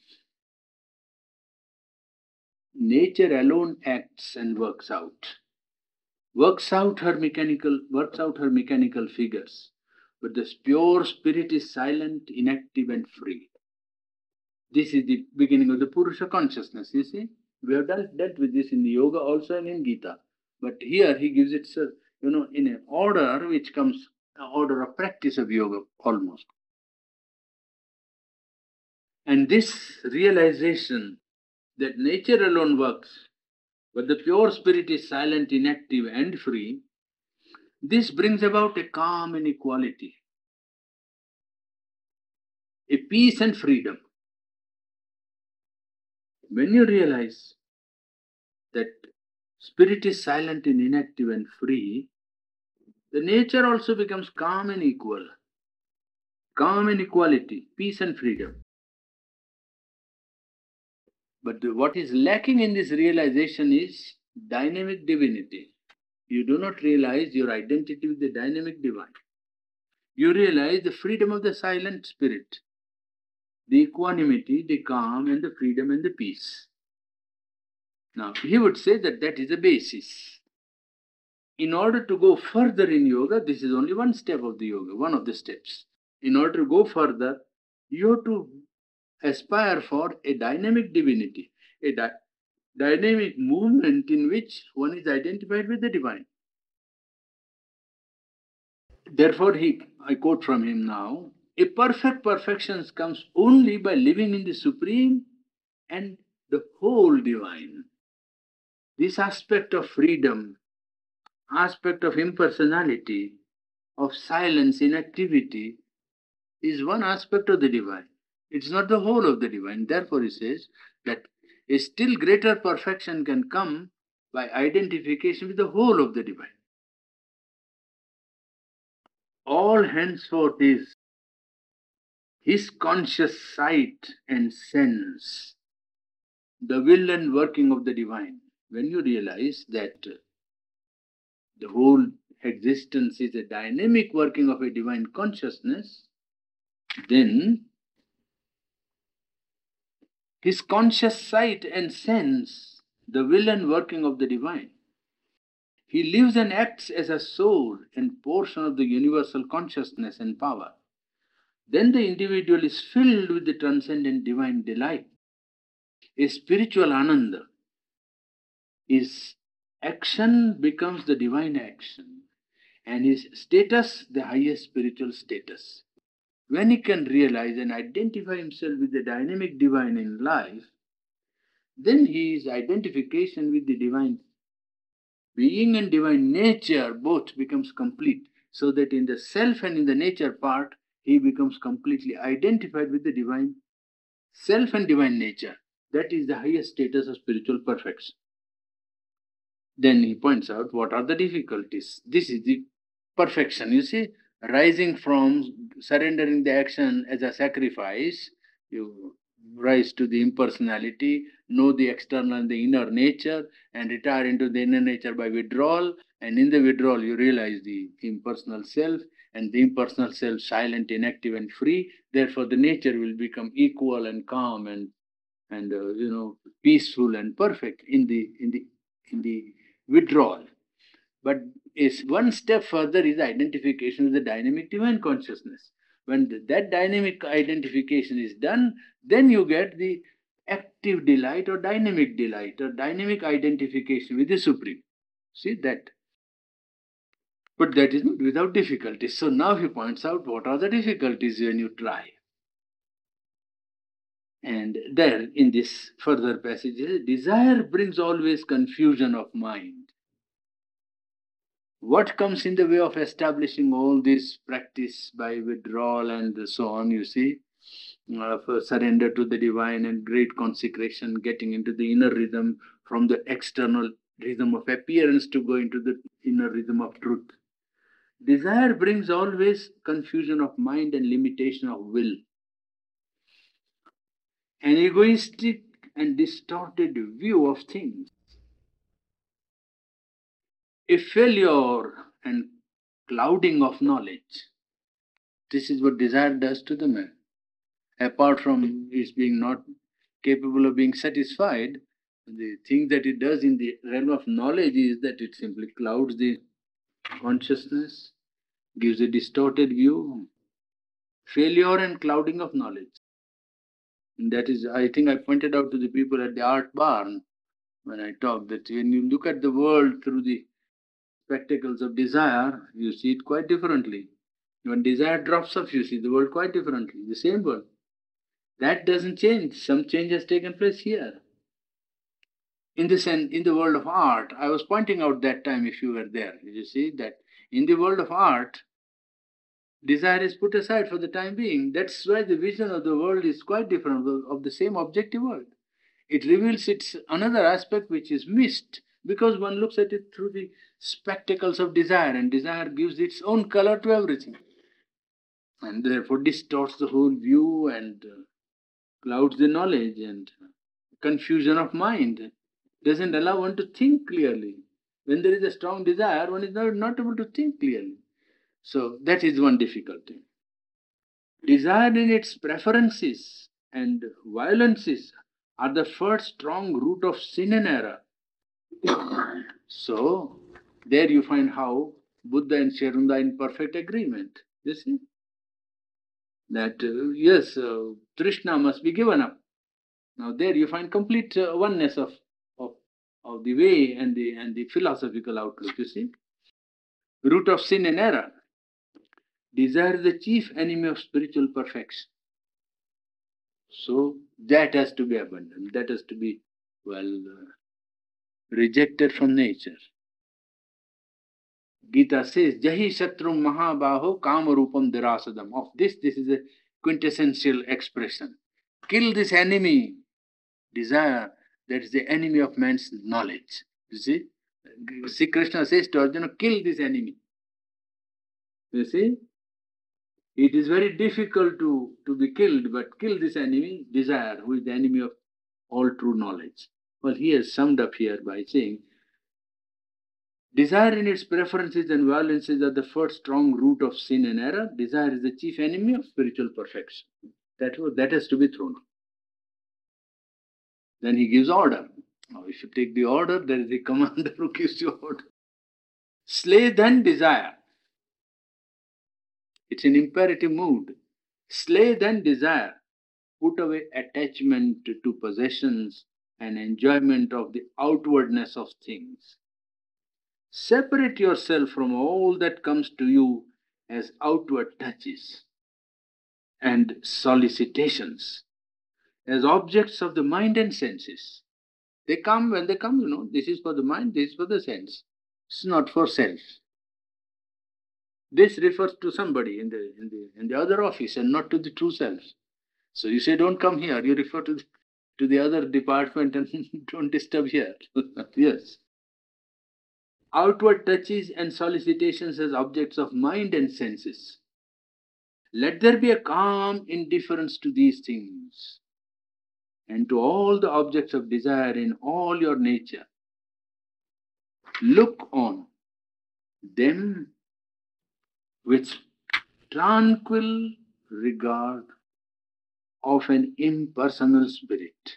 Nature alone acts and works out. Works out her mechanical, works out her mechanical figures. But the pure spirit is silent, inactive, and free. This is the beginning of the Purusha consciousness, you see. We have dealt, dealt with this in the Yoga also and in Gita. But here he gives it, you know, in an order which comes, an order of practice of Yoga almost. And this realization that nature alone works, but the pure spirit is silent, inactive, and free, this brings about a calm and equality, a peace and freedom. When you realize that spirit is silent and inactive and free, the nature also becomes calm and equal. Calm and equality, peace and freedom. But the, what is lacking in this realization is dynamic divinity. You do not realize your identity with the dynamic divine. You realize the freedom of the silent spirit, the equanimity, the calm, and the freedom and the peace. Now, he would say that that is the basis. In order to go further in yoga, this is only one step of the yoga, one of the steps. In order to go further, you have to aspire for a dynamic divinity, a di- dynamic movement in which one is identified with the divine. Therefore, he, I quote from him now, a perfect perfection comes only by living in the Supreme and the whole divine. This aspect of freedom, aspect of impersonality, of silence, inactivity, is one aspect of the divine. It's not the whole of the divine. Therefore, he says that a still greater perfection can come by identification with the whole of the divine. All henceforth is his conscious sight and sense, the will and working of the divine. When you realize that the whole existence is a dynamic working of a divine consciousness, then his conscious sight and sense, the will and working of the divine. He lives and acts as a soul and portion of the universal consciousness and power. Then the individual is filled with the transcendent divine delight, a spiritual ananda. His action becomes the divine action, and his status the highest spiritual status. When he can realize and identify himself with the dynamic divine in life, then his identification with the divine being and divine nature both becomes complete, so that in the self and in the nature part, he becomes completely identified with the divine self and divine nature. That is the highest status of spiritual perfection. Then he points out what are the difficulties. This is the perfection, you see, rising from surrendering the action as a sacrifice, you rise to the impersonality, know the external and the inner nature, and retire into the inner nature by withdrawal. And in the withdrawal, you realize the impersonal self, and the impersonal self silent, inactive, and free. Therefore, the nature will become equal and calm and and uh, you know peaceful and perfect in the in the in the withdrawal. But is one step further is identification with the dynamic divine consciousness. When th- that dynamic identification is done, then you get the active delight or dynamic delight or dynamic identification with the Supreme. See that? But that is not without difficulties. So now he points out what are the difficulties when you try. And there, in this further passage, desire brings always confusion of mind. What comes in the way of establishing all this practice by withdrawal and so on, you see, of uh, surrender to the divine and great consecration, getting into the inner rhythm from the external rhythm of appearance to go into the inner rhythm of truth. Desire brings always confusion of mind and limitation of will. An egoistic and distorted view of things, a failure and clouding of knowledge. This is what desire does to the man. Apart from its being not capable of being satisfied, the thing that it does in the realm of knowledge is that it simply clouds the consciousness, gives a distorted view, failure and clouding of knowledge. And that is, I think I pointed out to the people at the art barn when I talked that when you look at the world through the spectacles of desire, you see it quite differently. When desire drops off, you see the world quite differently, the same world. That doesn't change. Some change has taken place here. In this and in the world of art, I was pointing out that time, if you were there, you see that in the world of art, desire is put aside for the time being. That's why the vision of the world is quite different of the same objective world. It reveals its another aspect which is missed because one looks at it through the spectacles of desire, and desire gives its own color to everything, and therefore distorts the whole view and uh, clouds the knowledge and confusion of mind, doesn't allow one to think clearly. When there is a strong desire, one is not, not able to think clearly. So that is one difficulty. Desire in its preferences and violences are the first strong root of sin and error. So there you find how Buddha and Sherunda are in perfect agreement. You see? That uh, yes, uh, Trishna must be given up. Now there you find complete uh, oneness of, of of the way and the and the philosophical outlook. You see, root of sin and error. Desire is the chief enemy of spiritual perfection. So that has to be abandoned. That has to be well uh, rejected from nature. Gita says, Jahi Shatrum Mahabaho Kamarupam Dirasadam. Of this, this is a quintessential expression. Kill this enemy, desire, that is the enemy of man's knowledge. You see? Sri Krishna says to Arjuna, kill this enemy. You see? It is very difficult to, to be killed, but kill this enemy, desire, who is the enemy of all true knowledge. Well, he has summed up here by saying, desire in its preferences and violences are the first strong root of sin and error. Desire is the chief enemy of spiritual perfection. That, that has to be thrown out. Then he gives order. Now, if you take the order, there is a commander who gives you order. Slay then desire. It's an imperative mood. Slay then desire. Put away attachment to possessions and enjoyment of the outwardness of things. Separate yourself from all that comes to you as outward touches and solicitations, as objects of the mind and senses. They come when they come, you know, this is for the mind, this is for the sense. It's not for self. This refers to somebody in the in the in the other office and not to the true self. So you say, don't come here, you refer to the, to the other department and don't disturb here. Yes. outward touches and solicitations as objects of mind and senses. Let there be a calm indifference to these things and to all the objects of desire in all your nature. Look on them with tranquil regard of an impersonal spirit.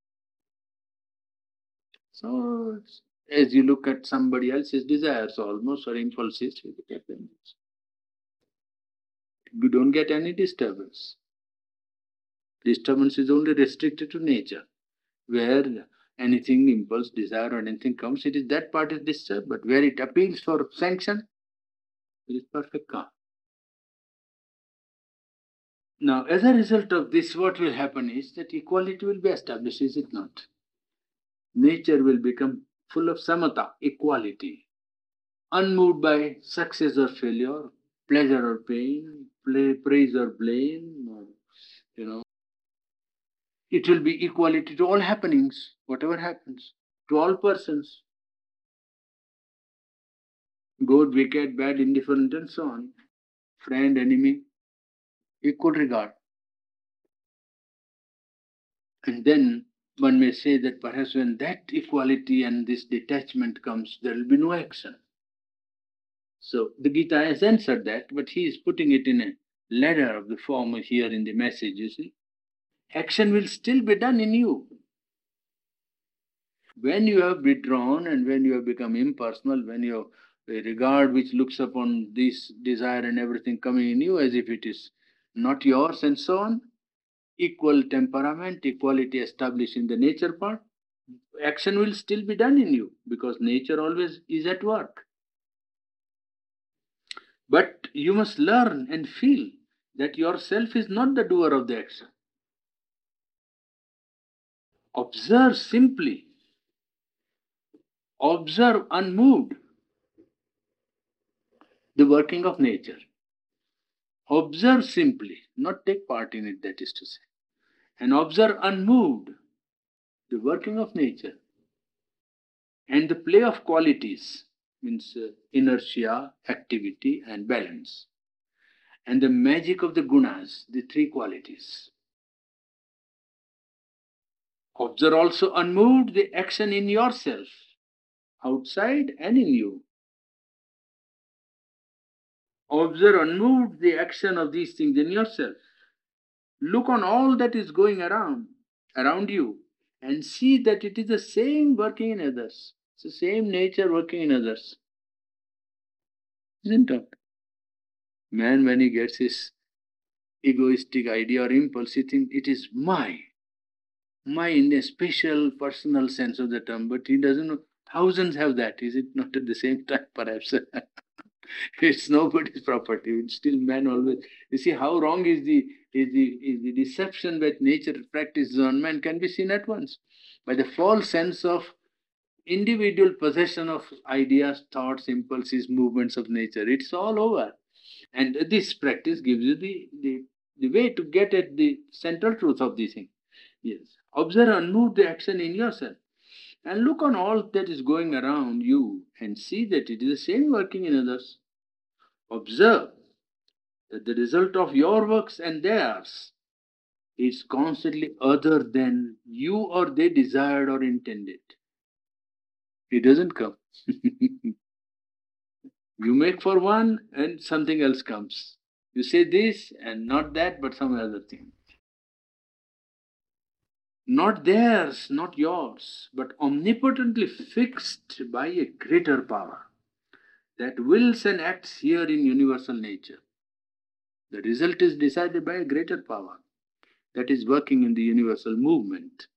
So, as you look at somebody else's desires almost or impulses, you look at them. You don't get any disturbance. Disturbance is only restricted to nature. Where anything, impulse, desire, or anything comes, it is that part is disturbed. But where it appeals for sanction, it is perfect calm. Now, as a result of this, what will happen is that equality will be established, is it not? Nature will become full of samatha, equality, unmoved by success or failure, pleasure or pain, play, praise or blame, or, you know. It will be equality to all happenings, whatever happens, to all persons, good, wicked, bad, indifferent, and so on, friend, enemy, equal regard. And then one may say that perhaps when that equality and this detachment comes, there will be no action. So the Gita has answered that, but he is putting it in a ladder of the form here in the message, you see. Action will still be done in you. When you have withdrawn and when you have become impersonal, when you have a regard which looks upon this desire and everything coming in you as if it is not yours and so on, equal temperament, equality established in the nature part, action will still be done in you because nature always is at work. But you must learn and feel that yourself is not the doer of the action. Observe simply, observe unmoved the working of nature. Observe simply, not take part in it, that is to say. And observe unmoved the working of nature and the play of qualities, means uh, inertia, activity, and balance, and the magic of the gunas, the three qualities. Observe also unmoved the action in yourself, outside and in you. Observe unmoved the action of these things in yourself. Look on all that is going around, around you, and see that it is the same working in others. It's the same nature working in others. Isn't it? Man, when he gets his egoistic idea or impulse, he thinks it is my. My in a special personal sense of the term, but he doesn't know. Thousands have that, is it not at the same time, perhaps? It's nobody's property. It's still man always. You see how wrong is the is the is the deception that nature practices on man can be seen at once by the false sense of individual possession of ideas, thoughts, impulses, movements of nature. It's all over, and this practice gives you the the, the way to get at the central truth of the thing. Yes, observe and move the action in yourself. And look on all that is going around you and see that it is the same working in others. Observe that the result of your works and theirs is constantly other than you or they desired or intended. It doesn't come. You make for one and something else comes. You say this and not that, but some other thing. Not theirs, not yours, but omnipotently fixed by a greater power that wills and acts here in universal nature. The result is decided by a greater power that is working in the universal movement.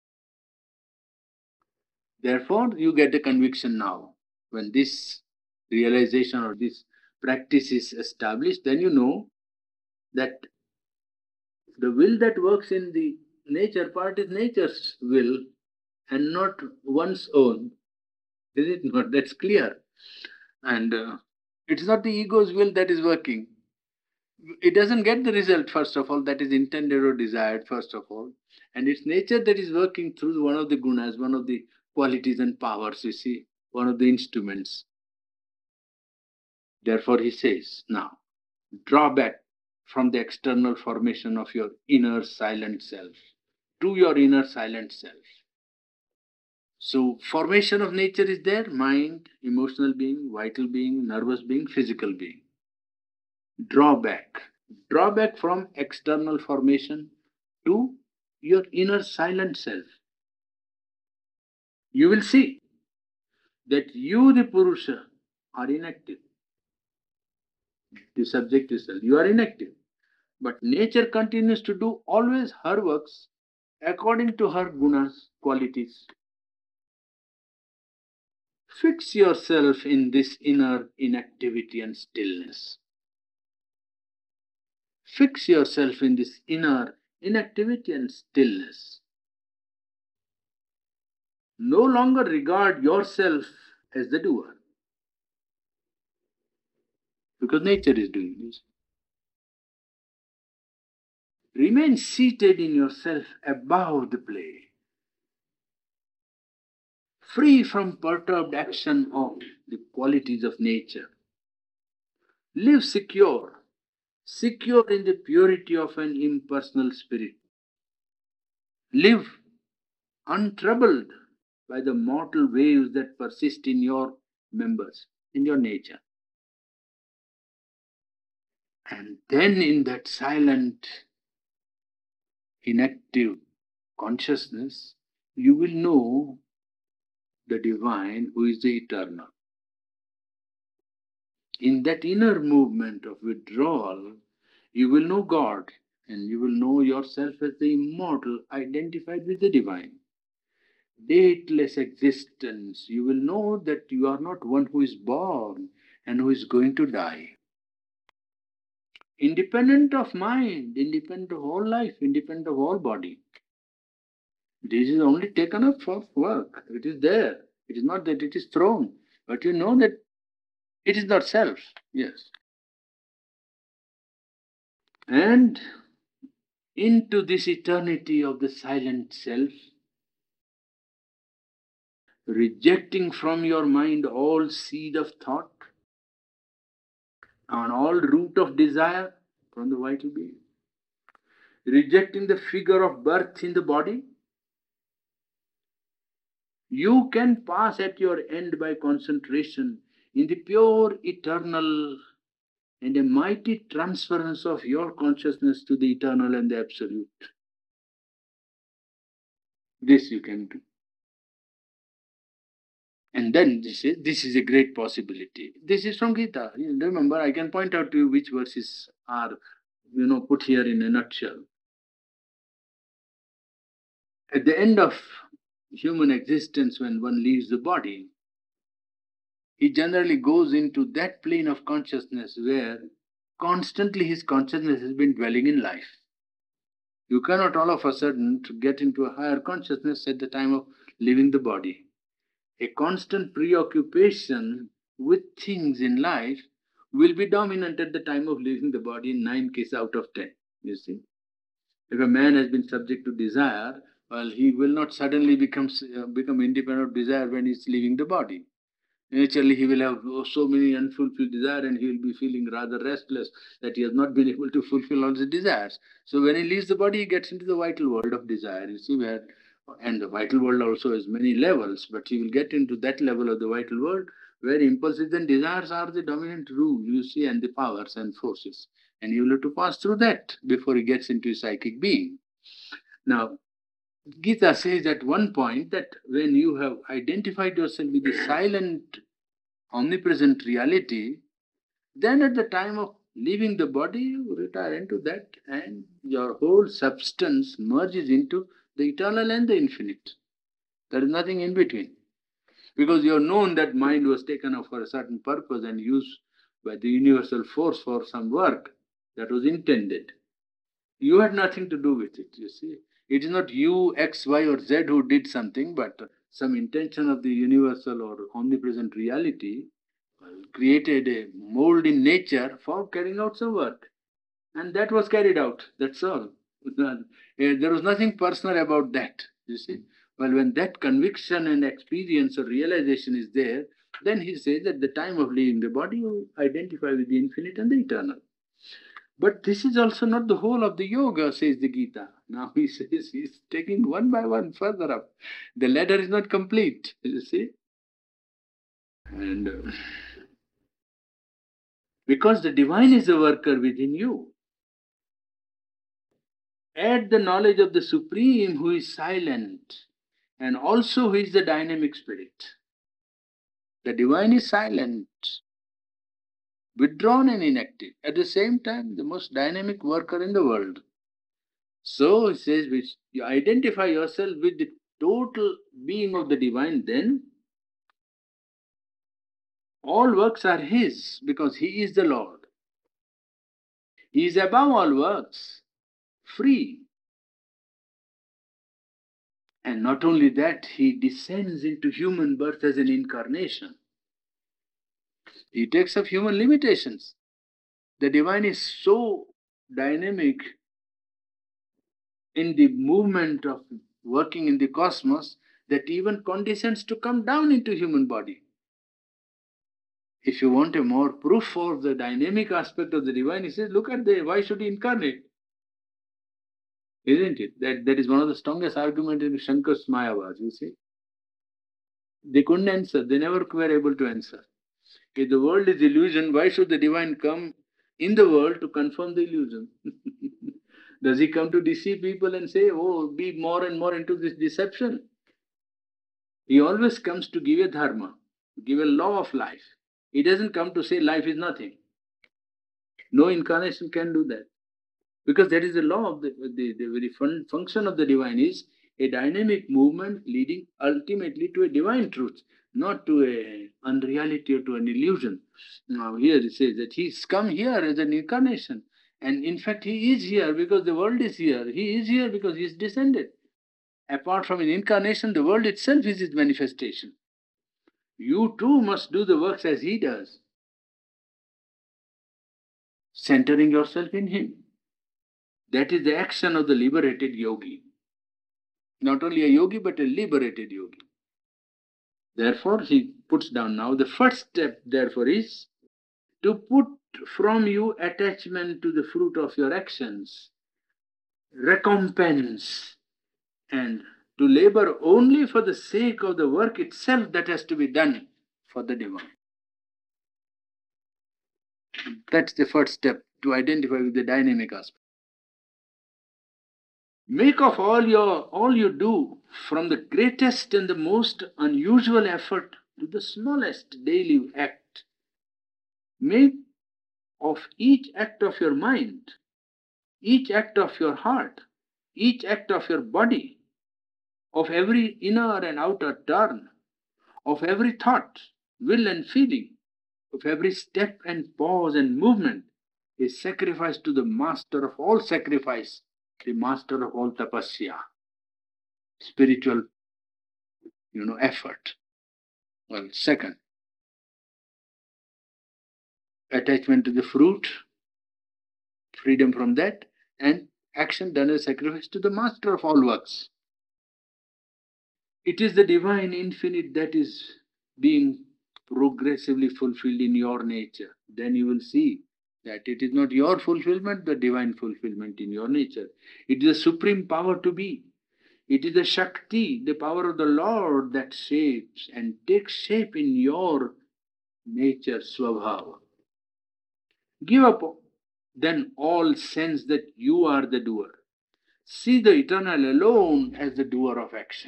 Therefore, you get a conviction now. When this realization or this practice is established, then you know that the will that works in the nature part is nature's will and not one's own. Is it not? That's clear. And uh, it's not the ego's will that is working. It doesn't get the result, first of all, that is intended or desired, first of all. And it's nature that is working through one of the gunas, one of the qualities and powers, you see. one of the instruments. Therefore, he says, now, draw back from the external formation of your inner silent self to your inner silent self. So, formation of nature is there: mind, emotional being, vital being, nervous being, physical being. Draw back. Draw back from external formation to your inner silent self. You will see that you, the Purusha, are inactive. The subject is self. You are inactive. But nature continues to do always her works according to her gunas, qualities. Fix yourself in this inner inactivity and stillness. Fix yourself in this inner inactivity and stillness. No longer regard yourself as the doer, because nature is doing this. Remain seated in yourself above the play, free from perturbed action of the qualities of nature. Live secure, secure in the purity of an impersonal spirit. Live untroubled by the mortal waves that persist in your members, in your nature. And then in that silent, inactive consciousness, you will know the divine who is the eternal. In that inner movement of withdrawal, you will know God and you will know yourself as the immortal identified with the divine. Dateless existence, you will know that you are not one who is born and who is going to die. Independent of mind, independent of all life, independent of all body. This is only taken up for work. It is there. It is not that it is thrown, but you know that it is not self. Yes. And into this eternity of the silent self, rejecting from your mind all seed of thought and all root of desire from the vital being, rejecting the figure of birth in the body, you can pass at your end by concentration in the pure eternal and a mighty transference of your consciousness to the eternal and the absolute. This you can do. And then this is, this is a great possibility. This is from Gita. Remember, I can point out to you which verses are, you know, put here in a nutshell. At the end of human existence, when one leaves the body, he generally goes into that plane of consciousness where constantly his consciousness has been dwelling in life. You cannot all of a sudden to get into a higher consciousness at the time of leaving the body. A constant preoccupation with things in life will be dominant at the time of leaving the body in nine cases out of ten. You see, if a man has been subject to desire, well, he will not suddenly become, uh, become independent of desire when he's leaving the body. Naturally, he will have so many unfulfilled desires and he will be feeling rather restless that he has not been able to fulfill all his desires. So when he leaves the body, he gets into the vital world of desire. You see, where, and the vital world also has many levels, but he will get into that level of the vital world where impulses and desires are the dominant rule, you see, and the powers and forces. And he will have to pass through that before he gets into his psychic being. Now, Gita says at one point that when you have identified yourself with the silent, omnipresent reality, then at the time of leaving the body, you retire into that and your whole substance merges into the eternal and the infinite. There is nothing in between. Because you have known that mind was taken up for a certain purpose and used by the universal force for some work that was intended. You had nothing to do with it, you see. It is not you, X, Y, or Z who did something, but some intention of the universal or omnipresent reality created a mold in nature for carrying out some work. And that was carried out, that's all. There was nothing personal about that, you see. Well, when that conviction and experience or realization is there, then he says at the time of leaving the body, you identify with the infinite and the eternal. But this is also not the whole of the yoga, says the Gita. Now he says he's taking one by one further up. The ladder is not complete, you see. And uh, because the divine is a worker within you, add the knowledge of the Supreme who is silent and also who is the dynamic spirit. The divine is silent, withdrawn and inactive. At the same time, the most dynamic worker in the world. So he says, which you identify yourself with the total being of the divine, then all works are his because he is the Lord. He is above all works, free. And not only that, he descends into human birth as an incarnation. He takes up human limitations. The divine is so dynamic in the movement of working in the cosmos that even condescends to come down into human body. If you want a more proof of the dynamic aspect of the divine, he says, look at the, why should he incarnate? Isn't it? That, that is one of the strongest arguments in Shankar's Mayavas, you see. They couldn't answer, they never were able to answer. If the world is illusion, why should the divine come in the world to confirm the illusion? Does he come to deceive people and say, oh, be more and more into this deception? He always comes to give a dharma, give a law of life. He doesn't come to say life is nothing. No incarnation can do that. Because that is the law of the, the, the very fun, function of the divine is a dynamic movement leading ultimately to a divine truth, not to a unreality or to an illusion. Now here it says that he's come here as an incarnation. And in fact, he is here because the world is here. He is here because he is descended. Apart from an incarnation, the world itself is his manifestation. You too must do the works as he does, centering yourself in him. That is the action of the liberated yogi. Not only a yogi, but a liberated yogi. Therefore, he puts down now the first step, therefore, is to put from you attachment to the fruit of your actions, recompense, and to labor only for the sake of the work itself that has to be done for the divine. That's the first step, to identify with the dynamic aspect. Make of all your all you do, from the greatest and the most unusual effort to the smallest daily act. Make of each act of your mind, each act of your heart, each act of your body, of every inner and outer turn, of every thought, will and feeling, of every step and pause and movement, a sacrifice to the master of all sacrifice, the master of all tapasya, spiritual, you know, effort. Well, second, attachment to the fruit, freedom from that, and action done as sacrifice to the master of all works. It is the divine infinite that is being progressively fulfilled in your nature. Then you will see that it is not your fulfillment, the divine fulfillment in your nature. It is the supreme power to be. It is the Shakti, the power of the Lord, that shapes and takes shape in your nature, Swabhava. Give up then all sense that you are the doer. See the eternal alone as the doer of action.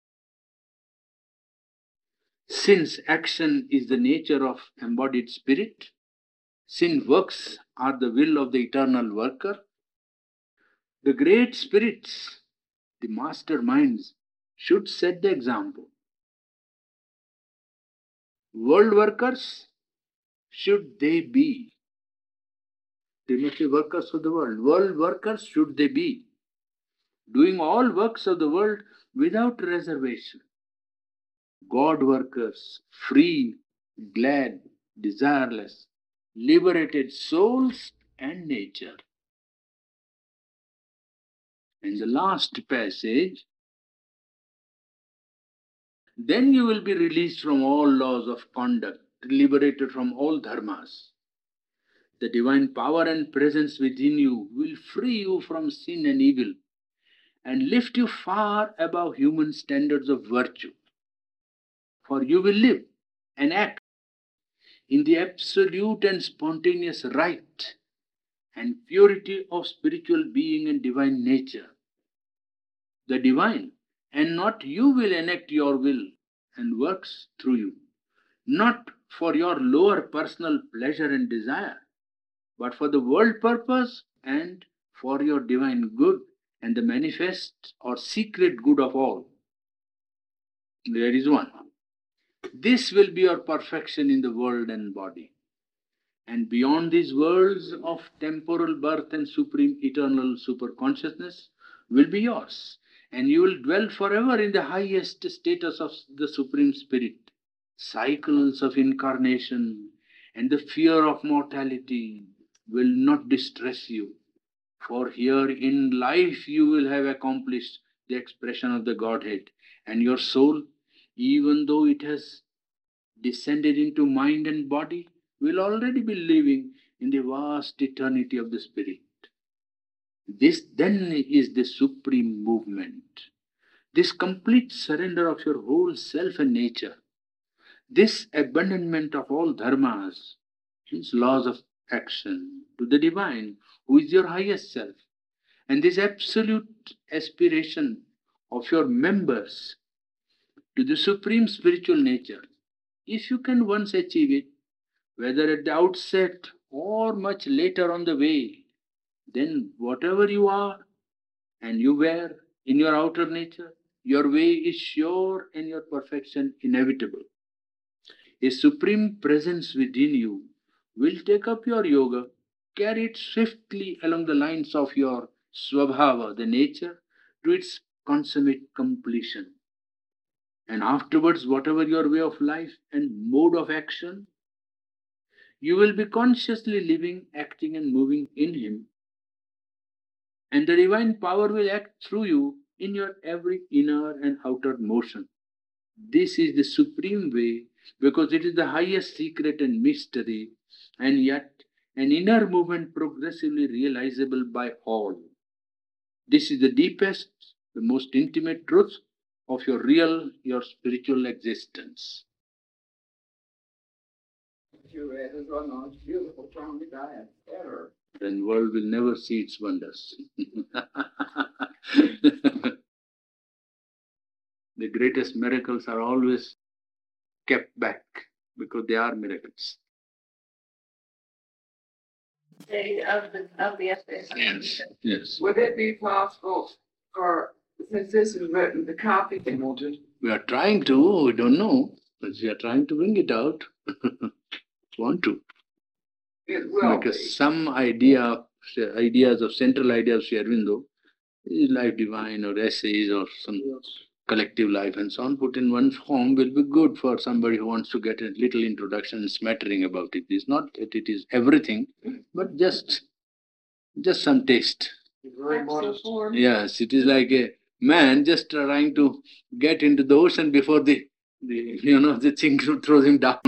Since action is the nature of embodied spirit, since works are the will of the eternal worker, the great spirits, the master minds, should set the example. World workers, should they be? They must be workers of the world. World workers should they be, doing all works of the world without reservation. God workers, free, glad, desireless, liberated souls and nature. In the last passage, Then you will be released from all laws of conduct, liberated from all dharmas. The divine power and presence within you will free you from sin and evil and lift you far above human standards of virtue. For you will live and act in the absolute and spontaneous right and purity of spiritual being and divine nature. The divine and not you will enact your will and works through you, not for your lower personal pleasure and desire, but for the world purpose and for your divine good and the manifest or secret good of all. There is one. This will be your perfection in the world and body. And beyond these worlds of temporal birth and supreme eternal superconsciousness will be yours. And you will dwell forever in the highest status of the Supreme Spirit. Cycles of incarnation and the fear of mortality will not distress you. For here in life you will have accomplished the expression of the Godhead, and your soul, even though it has descended into mind and body, will already be living in the vast eternity of the Spirit. This then is the supreme movement, this complete surrender of your whole self and nature, this abandonment of all dharmas, hence laws of action, to the divine, who is your highest self, and this absolute aspiration of your members to the supreme spiritual nature. If you can once achieve it, whether at the outset or much later on the way, then whatever you are and you were in your outer nature, your way is sure and your perfection inevitable. A supreme presence within you will take up your yoga, carry it swiftly along the lines of your swabhava, the nature, to its consummate completion. And afterwards, whatever your way of life and mode of action, you will be consciously living, acting, and moving in Him. And the divine power will act through you in your every inner and outer motion. This is the supreme way because it is the highest secret and mystery, and yet an inner movement progressively realizable by all. This is the deepest, the most intimate truth of your real, your spiritual existence. You read is one of the most beautiful songs I have ever. Then world will never see its wonders. The greatest miracles are always kept back because they are miracles. Of the, of the essays. Yes, yes. Would it be possible for, since this is written, the copy they wanted? We are trying to, we don't know, but we are trying to bring it out. Want to. It will because be. Some idea, ideas of central ideas of Sri Aurobindo is life divine or essays or some collective life and so on, put in one form will be good for somebody who wants to get a little introduction and smattering about it. It's not that it is everything, but just just some taste. Very modest. Yes, it is like a man just trying to get into the ocean before the, the you know, the thing throws him down.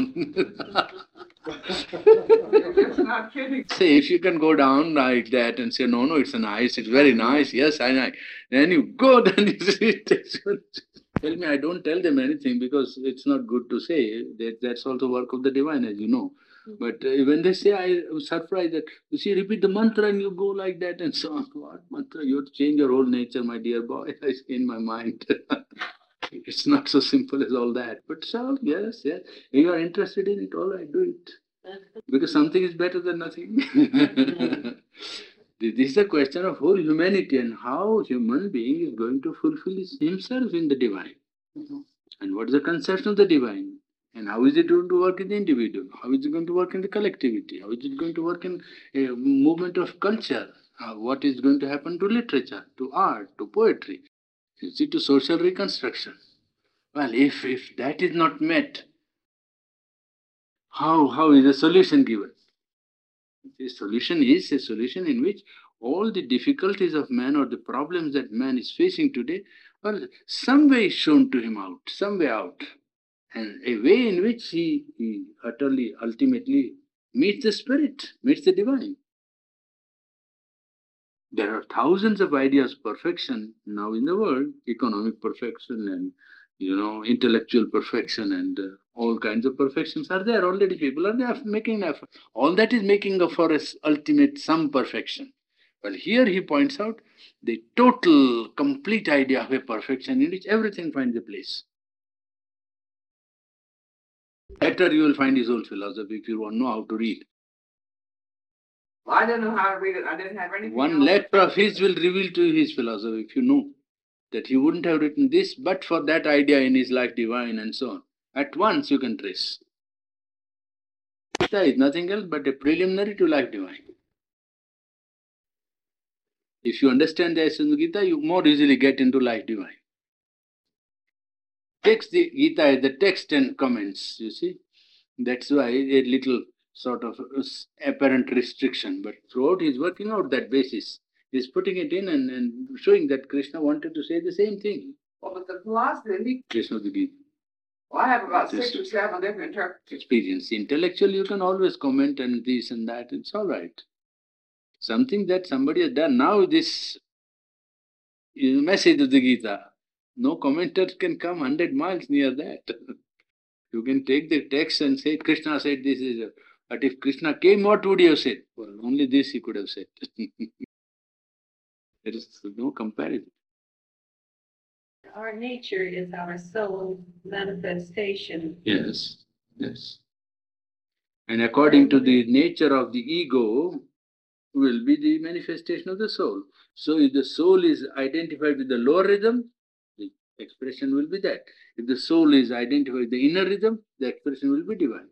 It's not kidding. Say, if you can go down like that and say, no, no, it's nice, it's very nice, yes, I know. Then you go, then you see, tell me, I don't tell them anything because it's not good to say. That, that's also work of the divine, as you know. But uh, when they say, I was surprised that, you see, repeat the mantra and you go like that and so on. What mantra? You have to change your whole nature, my dear boy. I say in my mind. It's not so simple as all that. But so, yes, yes. If you are interested in it, all right, do it. Because something is better than nothing. This is a question of whole humanity and how human being is going to fulfill himself in the divine. Mm-hmm. And what is the conception of the divine? And how is it going to work in the individual? How is it going to work in the collectivity? How is it going to work in a movement of culture? Uh, what is going to happen to literature, to art, to poetry? You see, to social reconstruction. Well, if, if that is not met, how, how is a solution given? The solution is a solution in which all the difficulties of man or the problems that man is facing today Well, some way is shown to him out, some way out, and a way in which he, he utterly, ultimately meets the spirit, meets the divine. There are thousands of ideas of perfection now in the world, economic perfection and, you know, intellectual perfection and uh, all kinds of perfections are there already. People are there making an effort. All that is making a for us ultimate some perfection. Well, here he points out the total, complete idea of a perfection in which everything finds a place. Better you will find his whole philosophy if you want to know how to read. Well, I didn't know how to read it. I didn't have anything One else. letter of his will reveal to you his philosophy if you know that he wouldn't have written this but for that idea in his life divine and so on. At once you can trace. Gita is nothing else but a preliminary to life divine. If you understand the essence of Gita, you more easily get into life divine. Takes the Gita as the text and comments, you see. That's why a little sort of apparent restriction, but throughout he's working out that basis. He's putting it in and, and showing that Krishna wanted to say the same thing. Well, but the philosophy, Krishna the Gita. well, I have about This six or seven different interpretations. Experience. Intellectual, you can always comment and this and that, it's all right. Something that somebody has done. Now this is the message of the Gita. No commenter can come hundred miles near that. You can take the text and say, Krishna said this is a... But if Krishna came, what would he have said? Well, only this he could have said. There is no comparison. Our nature is our soul manifestation. Yes, yes. And according to the nature of the ego, will be the manifestation of the soul. So if the soul is identified with the lower rhythm, the expression will be that. If the soul is identified with the inner rhythm, the expression will be divine.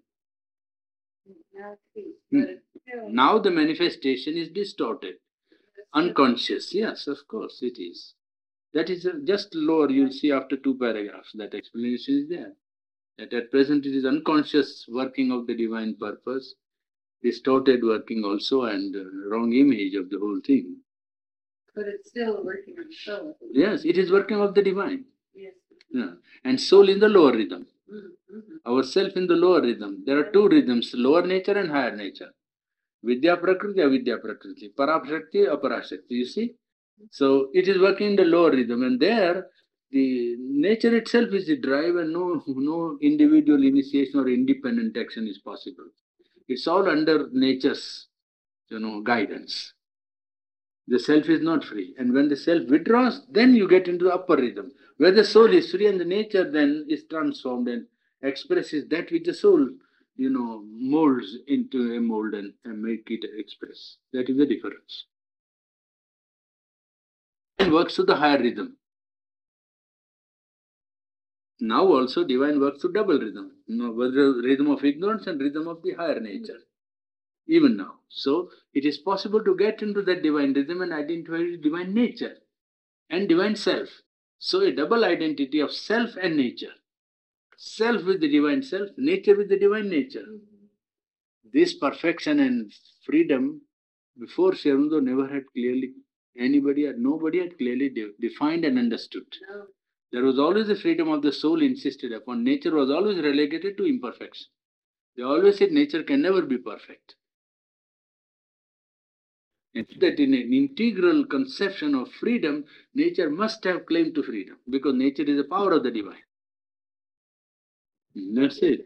Hmm. Now the manifestation is distorted, unconscious. Yes, of course it is. That is uh, just lower, you'll see after two paragraphs, that explanation is there. That at present it is unconscious working of the divine purpose, distorted working also, and uh, wrong image of the whole thing. But it's still working on soul. Yes, it is working of the divine. Yes. Yeah. And soul in the lower rhythm. Mm-hmm. Ourself in the lower rhythm. There are two rhythms, lower nature and higher nature. Vidya Prakriti, Avidya Prakriti, Parashakti, Aparashakti, you see? So it is working in the lower rhythm, and there the nature itself is the drive, and no, no individual initiation or independent action is possible. It's all under nature's, you know, guidance. The self is not free, and when the self withdraws, then you get into the upper rhythm, where the soul is free and the nature then is transformed and expresses that which the soul, you know, molds into a mold and, and make it express. That is the difference. It works to the higher rhythm. Now also divine works to double rhythm, you know, rhythm of ignorance and rhythm of the higher nature. Even now. So it is possible to get into that divine rhythm and identify divine nature and divine self. So a double identity of self and nature. Self with the divine self, nature with the divine nature. This perfection and freedom before Sri Aurobindo never had clearly, anybody or nobody had clearly de- defined and understood. No. There was always the freedom of the soul insisted upon. Nature was always relegated to imperfection. They always said nature can never be perfect. And that in an integral conception of freedom, nature must have claim to freedom, because nature is the power of the divine. That's it.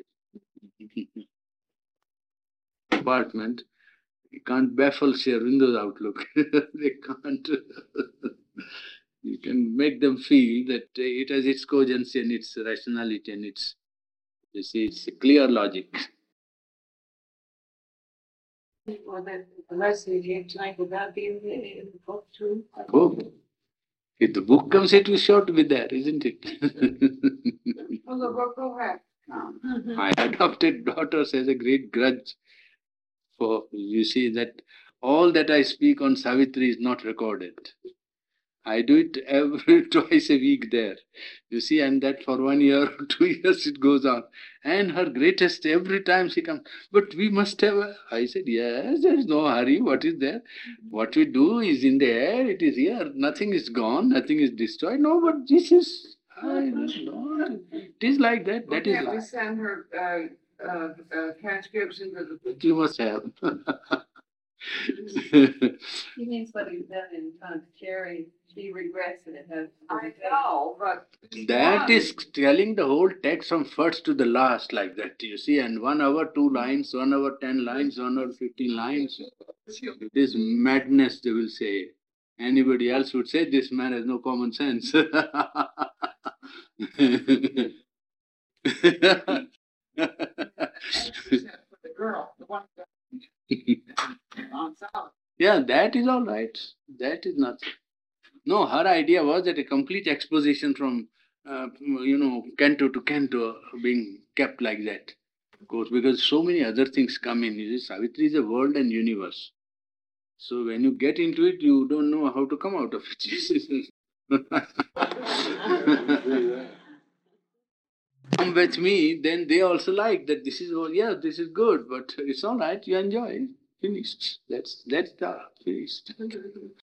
Apartment, you can't baffle Sri Aurobindo's outlook. They can't. You can make them feel that it has its cogency and its rationality and its, you see, it's a clear logic. Well, that the message you tonight about being in the book too. Oh, if the book comes, it will sure to be there, isn't it? Well, the book will have. My adopted daughter has a great grudge for, you see, that all that I speak on Savitri is not recorded. I do it every twice a week there. You see, and that for one year or two years it goes on. And her greatest every time she comes, but we must have a. I said, yes, there is no hurry. What is there? What we do is in the air, it is here. Nothing is gone, nothing is destroyed. No, but this is. I don't know. It is like that. That is Can't we life. send her, uh, uh, uh, transcriptions of the? You must have. He means what he's done in front of Sherry. She regrets that it has. I know, but. That is telling the whole text from first to the last like that, you see, and one hour, two lines, one hour, ten lines, one hour, fifteen lines. It is madness, they will say. Anybody else would say this man has no common sense. For the girl, the one on solid. Yeah, that is all right. That is nothing. No, her idea was that a complete exposition from, uh, you know, canto to canto being kept like that. Of course, because so many other things come in. You see, Savitri is a world and universe. So when you get into it, you don't know how to come out of it. Come with me, then they also like that this is, oh, yeah, this is good, but it's all right, you enjoy it. Finished. That's, that's the finished.